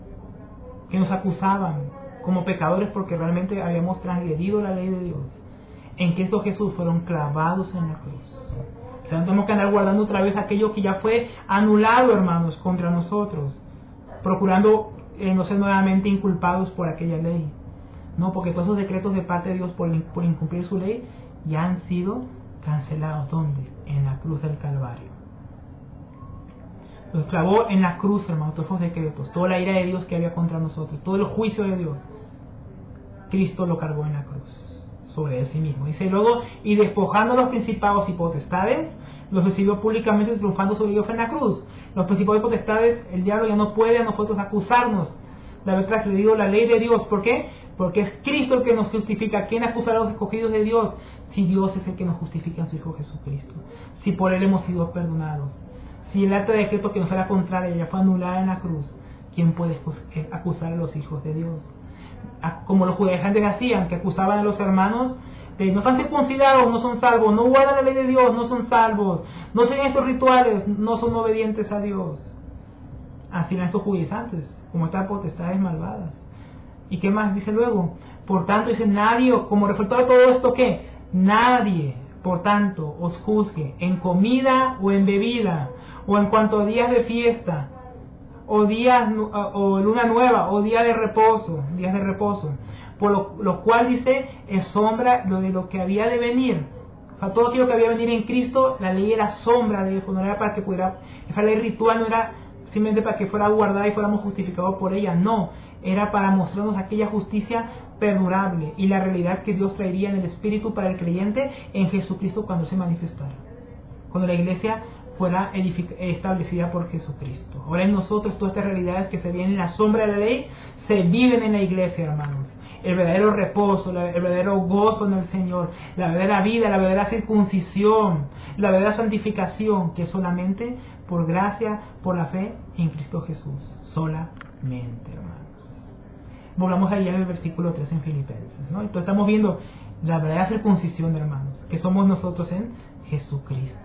que nos acusaban como pecadores porque realmente habíamos transgredido la ley de Dios, en Cristo Jesús fueron clavados en la cruz. O sea, no tenemos que andar guardando otra vez aquello que ya fue anulado, hermanos, contra nosotros, procurando eh, no ser nuevamente inculpados por aquella ley. No, porque todos esos decretos de parte de Dios por, por incumplir su ley ya han sido cancelados. ¿Dónde? En la cruz del Calvario. Los clavó en la cruz, hermanos, todos esos decretos, toda la ira de Dios que había contra nosotros, todo el juicio de Dios. Cristo lo cargó en la cruz sobre él sí mismo. Dice luego, y despojando a los principados y potestades, los recibió públicamente, triunfando sobre ellos en la cruz. Los principados y potestades, el diablo ya no puede a nosotros acusarnos de haber transgredido la ley de Dios. ¿Por qué? Porque es Cristo el que nos justifica. ¿Quién acusará a los escogidos de Dios? Si Dios es el que nos justifica en su Hijo Jesucristo. Si por él hemos sido perdonados. Si el acta de decreto que nos era contraria ya fue anulada en la cruz, ¿quién puede acusar a los hijos de Dios? Como los judaizantes hacían, que acusaban a los hermanos de no están circuncidados, no son salvos, no guardan la ley de Dios, no son salvos, no siguen estos rituales, no son obedientes a Dios. Así eran estos judaizantes, como estas potestades malvadas. ¿Y qué más dice luego? Por tanto, dice nadie, como resultado de todo esto, ¿qué? Nadie, por tanto, os juzgue en comida o en bebida, o en cuanto a días de fiesta, o días o luna nueva, o días de reposo, días de reposo, por lo, lo cual dice es sombra lo de lo que había de venir. O sea, todo aquello que había de venir en Cristo, la ley era sombra de eso, no era para que pudiera, esa ley ritual no era simplemente para que fuera guardada y fuéramos justificados por ella, no, era para mostrarnos aquella justicia perdurable y la realidad que Dios traería en el Espíritu para el creyente en Jesucristo cuando se manifestara. Cuando la iglesia fuera establecida por Jesucristo. Ahora en nosotros todas estas realidades que se vienen en la sombra de la ley se viven en la iglesia, hermanos. El verdadero reposo, el verdadero gozo en el Señor, la verdadera vida, la verdadera circuncisión, la verdadera santificación, que es solamente por gracia, por la fe en Cristo Jesús. Solamente, hermanos. Volvamos allá al versículo tres en Filipenses, ¿no? Entonces estamos viendo la verdadera circuncisión, hermanos, que somos nosotros en Jesucristo.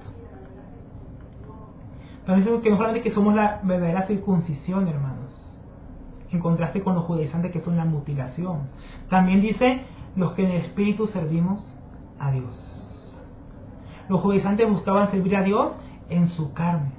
Entonces, que no solamente que somos la verdadera circuncisión, hermanos, en contraste con los judaizantes, que son la mutilación. También dice, los que en el Espíritu servimos a Dios. Los judaizantes buscaban servir a Dios en su carne.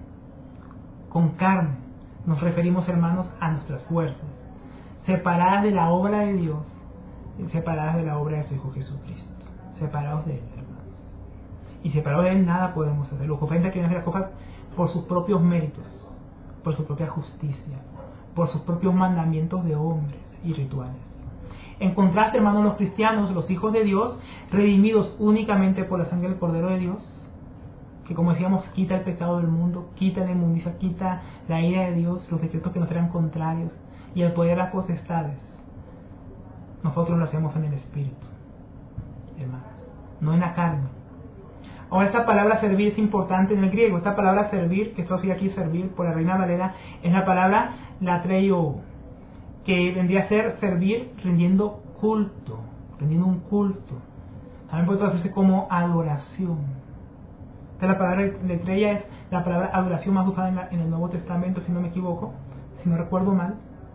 Con carne nos referimos, hermanos, a nuestras fuerzas, separadas de la obra de Dios, separadas de la obra de su Hijo Jesucristo, separados de Él, hermanos. Y separados de Él nada podemos hacer. Los judaizantes quieren hacer las cosas por sus propios méritos, por su propia justicia, por sus propios mandamientos de hombres y rituales. En contraste, hermanos, los cristianos, los hijos de Dios, redimidos únicamente por la sangre del Cordero de Dios, que, como decíamos, quita el pecado del mundo, quita la inmundicia, quita la ira de Dios, los decretos que nos eran contrarios y el poder de las potestades. Nosotros lo hacemos en el Espíritu, hermanos, no en la carne. Ahora, esta palabra servir es importante en el griego. Esta palabra servir, que esto sigue aquí servir por la Reina Valera, es la palabra latreio, que vendría a ser servir rindiendo culto, rindiendo un culto. También puede traducirse como adoración. Esta la palabra latreia es la palabra adoración más usada en, la, en el Nuevo Testamento, si no me equivoco, si no recuerdo mal.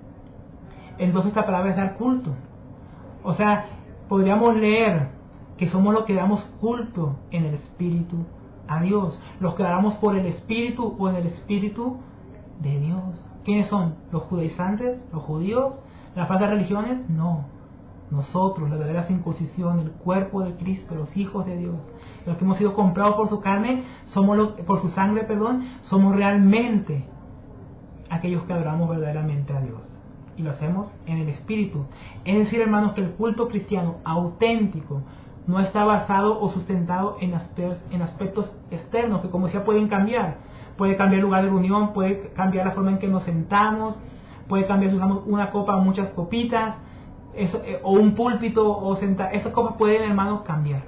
Entonces esta palabra es dar culto. O sea, podríamos leer que somos los que damos culto en el Espíritu a Dios, los que damos por el Espíritu o en el Espíritu de Dios. ¿Quiénes son? ¿Los judaizantes? ¿Los judíos? ¿Las falsas religiones? No. Nosotros, la verdadera circuncisión, el cuerpo de Cristo, los hijos de Dios, los que hemos sido comprados por su carne, somos los, por su sangre, perdón, somos realmente aquellos que adoramos verdaderamente a Dios. Y lo hacemos en el Espíritu. Es decir, hermanos, que el culto cristiano auténtico no está basado o sustentado en, aspe en aspectos externos que, como decía, pueden cambiar. Puede cambiar el lugar de reunión, puede cambiar la forma en que nos sentamos, puede cambiar si usamos una copa o muchas copitas, eso, eh, o un púlpito, o sentar. Esas cosas pueden, hermanos, cambiar.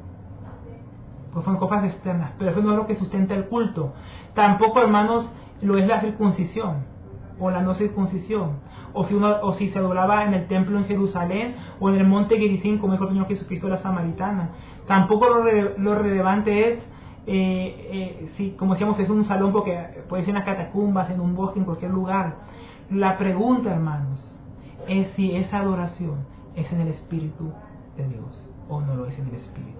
Pues son cosas externas, pero eso no es lo que sustenta el culto. Tampoco, hermanos, lo es la circuncisión o la no circuncisión, o si, uno, o si se adoraba en el templo en Jerusalén o en el monte Gerizim, como dijo el Señor Jesucristo a la samaritana. Tampoco lo, re, lo relevante es, eh, eh, si, como decíamos, es un salón, porque puede ser en las catacumbas, en un bosque, en cualquier lugar. La pregunta, hermanos, es si esa adoración es en el Espíritu de Dios o no lo es en el Espíritu.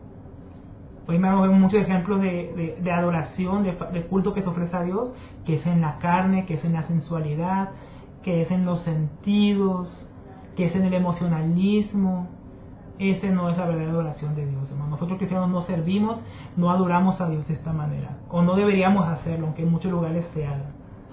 Hoy vemos muchos ejemplos de, de, de adoración, de, de culto que se ofrece a Dios, que es en la carne, que es en la sensualidad, que es en los sentidos, que es en el emocionalismo. Ese no es la verdadera adoración de Dios, hermano. Nosotros cristianos no servimos, no adoramos a Dios de esta manera, o no deberíamos hacerlo, aunque en muchos lugares se haga.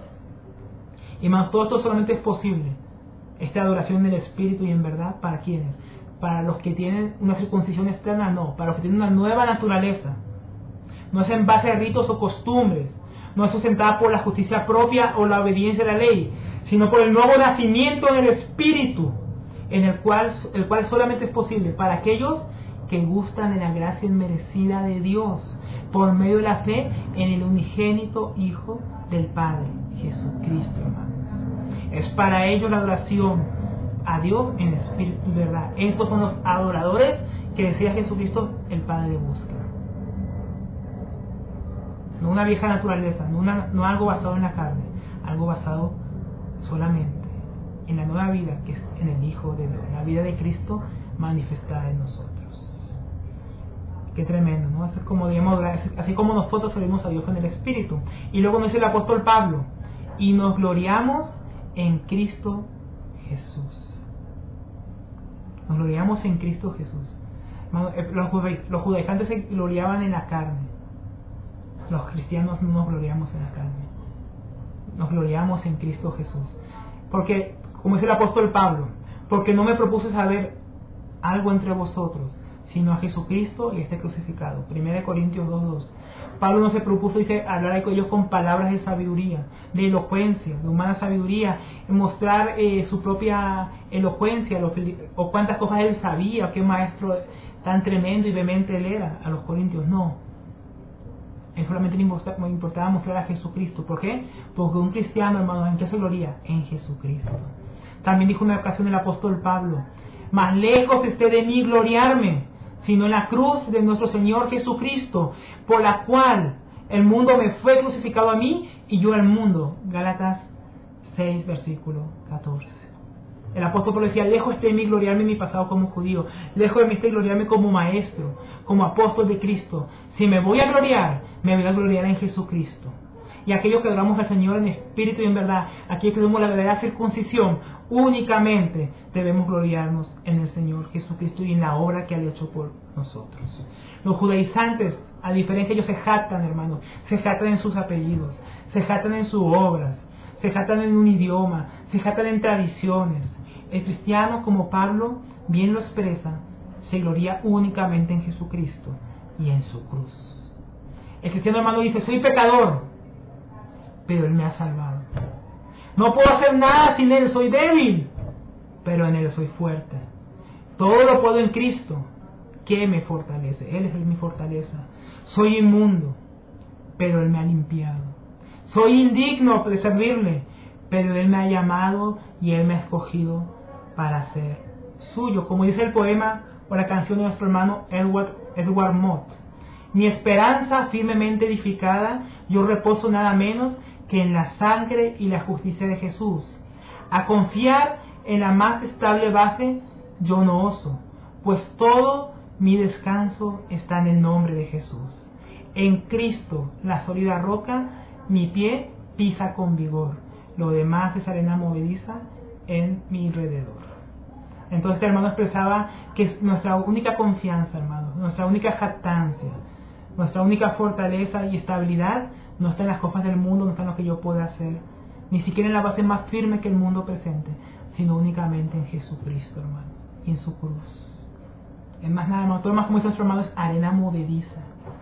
Y hermanos, todo esto solamente es posible, esta adoración del Espíritu y en verdad, ¿para quiénes? Para los que tienen una circuncisión externa, no. Para los que tienen una nueva naturaleza. No es en base a ritos o costumbres. No es sustentada por la justicia propia o la obediencia a la ley, sino por el nuevo nacimiento en el Espíritu, en el cual, el cual solamente es posible para aquellos que gustan de la gracia inmerecida de Dios, por medio de la fe en el unigénito Hijo del Padre, Jesucristo, hermanos. Es para ellos la adoración a Dios en espíritu y verdad. Estos son los adoradores que decía Jesucristo el Padre busca. No una vieja naturaleza, no, una, no algo basado en la carne, algo basado solamente en la nueva vida que es en el Hijo de Dios, la vida de Cristo manifestada en nosotros. Qué tremendo, ¿no? Así como, digamos, así como nosotros servimos a Dios en el Espíritu. Y luego nos dice el apóstol Pablo, y nos gloriamos en Cristo Jesús. Nos gloriamos en Cristo Jesús. Los judaizantes se gloriaban en la carne. Los cristianos no nos gloriamos en la carne. Nos gloriamos en Cristo Jesús. Porque, como dice el apóstol Pablo, porque no me propuse saber algo entre vosotros, sino a Jesucristo y este crucificado. primera Corintios dos dos. Pablo no se propuso, dice, hablar con ellos con palabras de sabiduría, de elocuencia, de humana sabiduría, mostrar eh, su propia elocuencia, lo, o cuántas cosas él sabía, o qué maestro tan tremendo y vehemente él era a los corintios. No. Él solamente le importaba mostrar a Jesucristo. ¿Por qué? Porque un cristiano, hermanos, ¿en qué se gloria? En Jesucristo. También dijo en una ocasión el apóstol Pablo: más lejos esté de mí gloriarme, sino en la cruz de nuestro Señor Jesucristo, por la cual el mundo me fue crucificado a mí y yo al mundo. Gálatas seis, versículo catorce. El apóstol Pablo decía: lejos esté de mí gloriarme en mi pasado como judío, lejos de mí esté gloriarme como maestro, como apóstol de Cristo. Si me voy a gloriar, me voy a gloriar en Jesucristo. Y aquellos que adoramos al Señor en espíritu y en verdad, aquellos que somos la verdadera circuncisión, únicamente debemos gloriarnos en el Señor Jesucristo y en la obra que ha hecho por nosotros. Los judaizantes, a diferencia, ellos se jactan, hermanos, se jactan en sus apellidos, se jactan en sus obras, se jactan en un idioma, se jactan en tradiciones. El cristiano, como Pablo bien lo expresa, se gloria únicamente en Jesucristo y en su cruz. El cristiano, hermano, dice: soy pecador, pero Él me ha salvado. No puedo hacer nada sin Él, soy débil, pero en Él soy fuerte. Todo lo puedo en Cristo, que me fortalece. Él es mi fortaleza. Soy inmundo, pero Él me ha limpiado. Soy indigno de servirle, pero Él me ha llamado y Él me ha escogido para ser suyo. Como dice el poema o la canción de nuestro hermano Edward, Edward Mott: mi esperanza firmemente edificada, yo reposo nada menos que en la sangre y la justicia de Jesús. A confiar en la más estable base yo no oso, pues todo mi descanso está en el nombre de Jesús. En Cristo, la sólida roca, mi pie pisa con vigor. Lo demás es arena movediza en mi alrededor. Entonces este hermano expresaba que nuestra única confianza, hermanos, nuestra única jactancia, nuestra única fortaleza y estabilidad no está en las cosas del mundo, no está en lo que yo pueda hacer, ni siquiera en la base más firme que el mundo presente, sino únicamente en Jesucristo, hermanos, y en su cruz. Es más nada, hermano, todo lo más, como dice nuestro hermano, es arena movediza.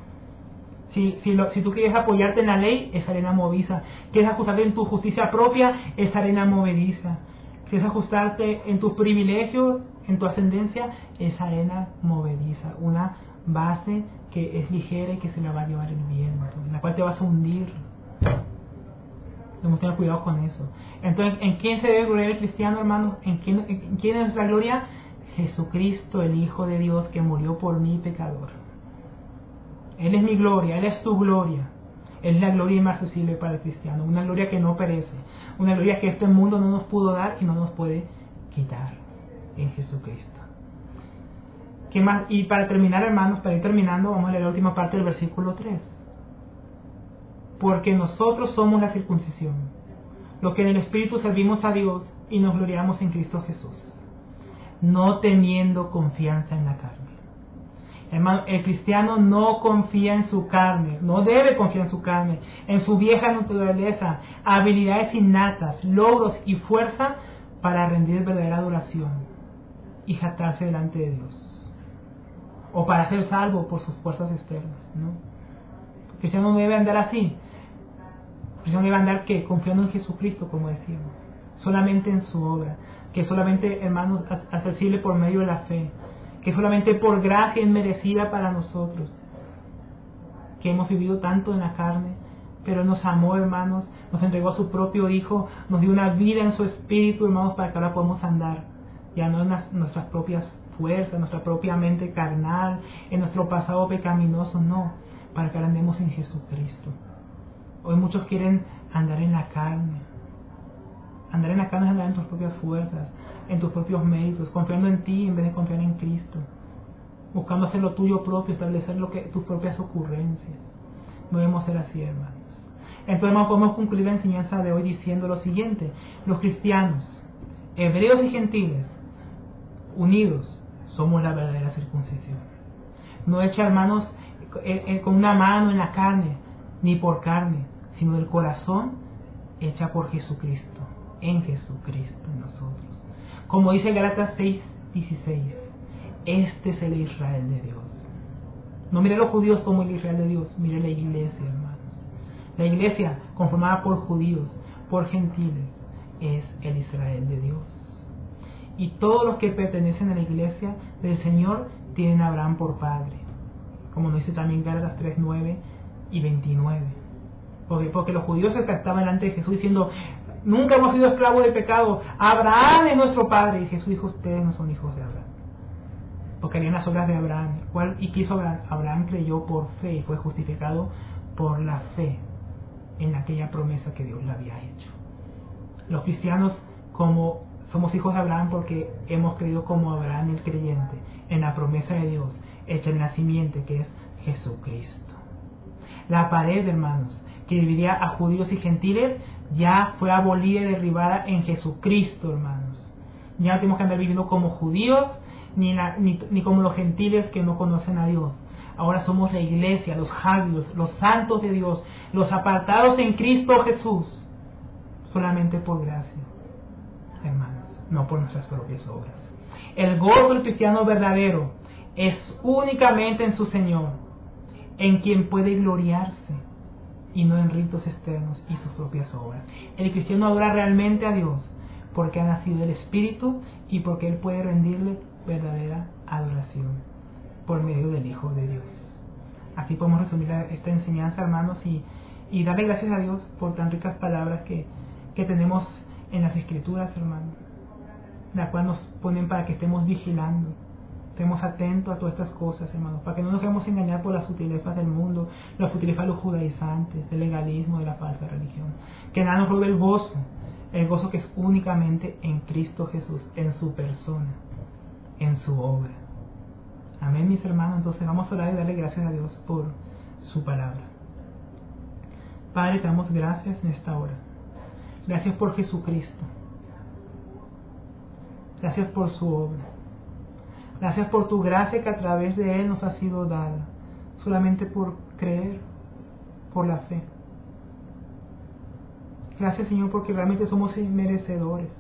Si, si, lo, si tú quieres apoyarte en la ley, es arena movediza. Quieres ajustarte en tu justicia propia, es arena movediza. Quieres ajustarte en tus privilegios, en tu ascendencia, es arena movediza. Una base que es ligera y que se la va a llevar el viento, en la cual te vas a hundir. Debemos tener cuidado con eso. Entonces, ¿en quién se debe gloriar el cristiano, hermano? ¿En quién, en quién es la gloria? Jesucristo, el Hijo de Dios, que murió por mí, pecador. Él es mi gloria, Él es tu gloria. Él es la gloria inmarcesible para el cristiano, una gloria que no perece, una gloria que este mundo no nos pudo dar y no nos puede quitar, en Jesucristo. ¿Qué más? Y para terminar, hermanos, para ir terminando, vamos a leer la última parte del versículo tres. Porque nosotros somos la circuncisión, los que en el Espíritu servimos a Dios y nos gloriamos en Cristo Jesús, no teniendo confianza en la carne. Hermano, el cristiano no confía en su carne, no debe confiar en su carne, en su vieja naturaleza, habilidades innatas, logros y fuerza para rendir verdadera adoración y jactarse delante de Dios, o para ser salvo por sus fuerzas externas, ¿no? El cristiano no debe andar así. El cristiano debe andar, ¿qué? Confiando en Jesucristo, como decíamos, solamente en su obra, que solamente, hermanos, accesible por medio de la fe, que solamente por gracia inmerecida para nosotros, que hemos vivido tanto en la carne, pero nos amó, hermanos, nos entregó a su propio Hijo, nos dio una vida en su Espíritu, hermanos, para que ahora podamos andar, ya no en las, nuestras propias fuerzas, nuestra propia mente carnal, en nuestro pasado pecaminoso, no, para que ahora andemos en Jesucristo. Hoy muchos quieren andar en la carne. Andar en la carne es andar en tus propias fuerzas, en tus propios méritos, confiando en ti en vez de confiar en Cristo, buscando hacer lo tuyo propio, establecer lo que, tus propias ocurrencias. No debemos ser así, hermanos. Entonces, hermanos, podemos concluir la enseñanza de hoy diciendo lo siguiente: los cristianos, hebreos y gentiles, unidos, somos la verdadera circuncisión. No hecha, hermanos, eh, eh, con una mano en la carne, ni por carne, sino del corazón, hecha por Jesucristo, en Jesucristo, en nosotros. Como dice Gálatas seis dieciséis, este es el Israel de Dios. No mire a los judíos como el Israel de Dios, mire la iglesia, hermanos. La iglesia, conformada por judíos, por gentiles, es el Israel de Dios. Y todos los que pertenecen a la iglesia del Señor tienen a Abraham por padre, como nos dice también Gálatas tres, nueve y veintinueve. Porque, porque los judíos se estaban delante de Jesús diciendo: nunca hemos sido esclavos del pecado, Abraham es nuestro padre. Y Jesús dijo: ustedes no son hijos de Abraham, porque harían las obras de Abraham. ¿Cuál? ¿Y qué hizo Abraham? Abraham creyó por fe y fue justificado por la fe en aquella promesa que Dios le había hecho. Los cristianos, como somos hijos de Abraham, porque hemos creído como Abraham el creyente en la promesa de Dios hecha en la simiente, que es Jesucristo. La pared, hermanos, que dividía a judíos y gentiles, ya fue abolida y derribada en Jesucristo, hermanos. Ya no tenemos que andar viviendo como judíos ni, la, ni, ni como los gentiles que no conocen a Dios. Ahora somos la iglesia, los hagios, los santos de Dios, los apartados en Cristo Jesús, solamente por gracia, hermanos, no por nuestras propias obras. El gozo del cristiano verdadero es únicamente en su Señor, en quien puede gloriarse, y no en ritos externos y sus propias obras. El cristiano adora realmente a Dios porque ha nacido del Espíritu y porque Él puede rendirle verdadera adoración por medio del Hijo de Dios. Así podemos resumir esta enseñanza, hermanos, y, y darle gracias a Dios por tan ricas palabras que, que tenemos en las Escrituras, hermanos, las cuales nos ponen para que estemos vigilando, estemos atentos a todas estas cosas, hermanos, para que no nos dejemos engañar por las sutilezas del mundo, las sutilezas de los judaizantes, del legalismo, de la falsa religión. Que nada nos robe el gozo, el gozo que es únicamente en Cristo Jesús, en su persona, en su obra. Amén, mis hermanos. Entonces vamos a orar y darle gracias a Dios por su palabra. Padre, te damos gracias en esta hora. Gracias por Jesucristo. Gracias por su obra. Gracias por tu gracia que a través de Él nos ha sido dada, solamente por creer, por la fe. Gracias, Señor, porque realmente somos merecedores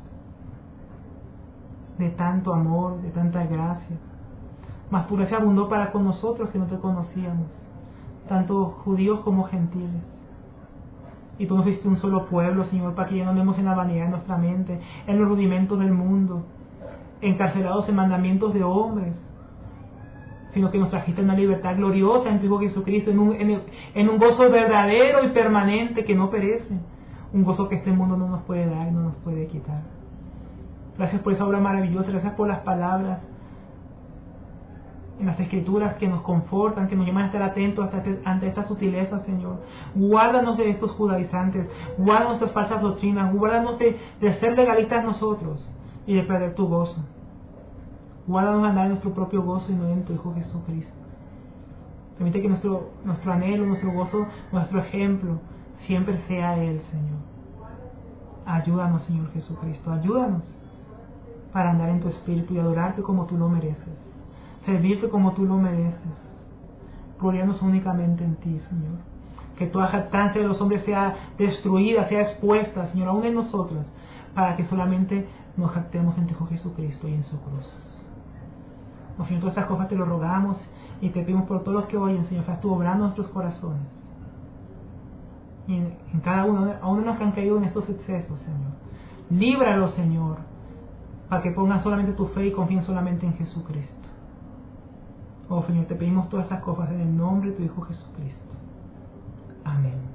de tanto amor, de tanta gracia. Mas tu gracia abundó para con nosotros que no te conocíamos, tanto judíos como gentiles. Y tú nos hiciste un solo pueblo, Señor, para que ya no andemos en la vanidad de nuestra mente, en los rudimentos del mundo, encarcelados en mandamientos de hombres, sino que nos trajiste una libertad gloriosa en tu Hijo Jesucristo, en un, en, en un gozo verdadero y permanente que no perece, un gozo que este mundo no nos puede dar y no nos puede quitar. Gracias por esa obra maravillosa, gracias por las palabras en las Escrituras que nos confortan, que nos llaman a estar atentos ante estas sutilezas, Señor. Guárdanos de estos judaizantes, guárdanos de falsas doctrinas, guárdanos de, de ser legalistas nosotros y de perder tu gozo. Guárdanos a andar en nuestro propio gozo y no en tu Hijo Jesucristo. Permite que nuestro, nuestro anhelo, nuestro gozo, nuestro ejemplo siempre sea Él, Señor. Ayúdanos, Señor Jesucristo, ayúdanos para andar en tu espíritu y adorarte como tú lo mereces, servirte como tú lo mereces, gloriarnos únicamente en ti, Señor. Que toda jactancia de los hombres sea destruida, sea expuesta, Señor, aún en nosotros, para que solamente nos jactemos en tu Hijo Jesucristo y en su cruz. Oh, Señor, todas estas cosas te lo rogamos y te pedimos por todos los que oyen, Señor, que tú obrando nuestros corazones. Y en, en cada uno, aún los que han caído en estos excesos, Señor, líbralos, Señor, para que pongan solamente tu fe y confíen solamente en Jesucristo. Oh, Señor, te pedimos todas estas cosas en el nombre de tu Hijo Jesucristo. Amén.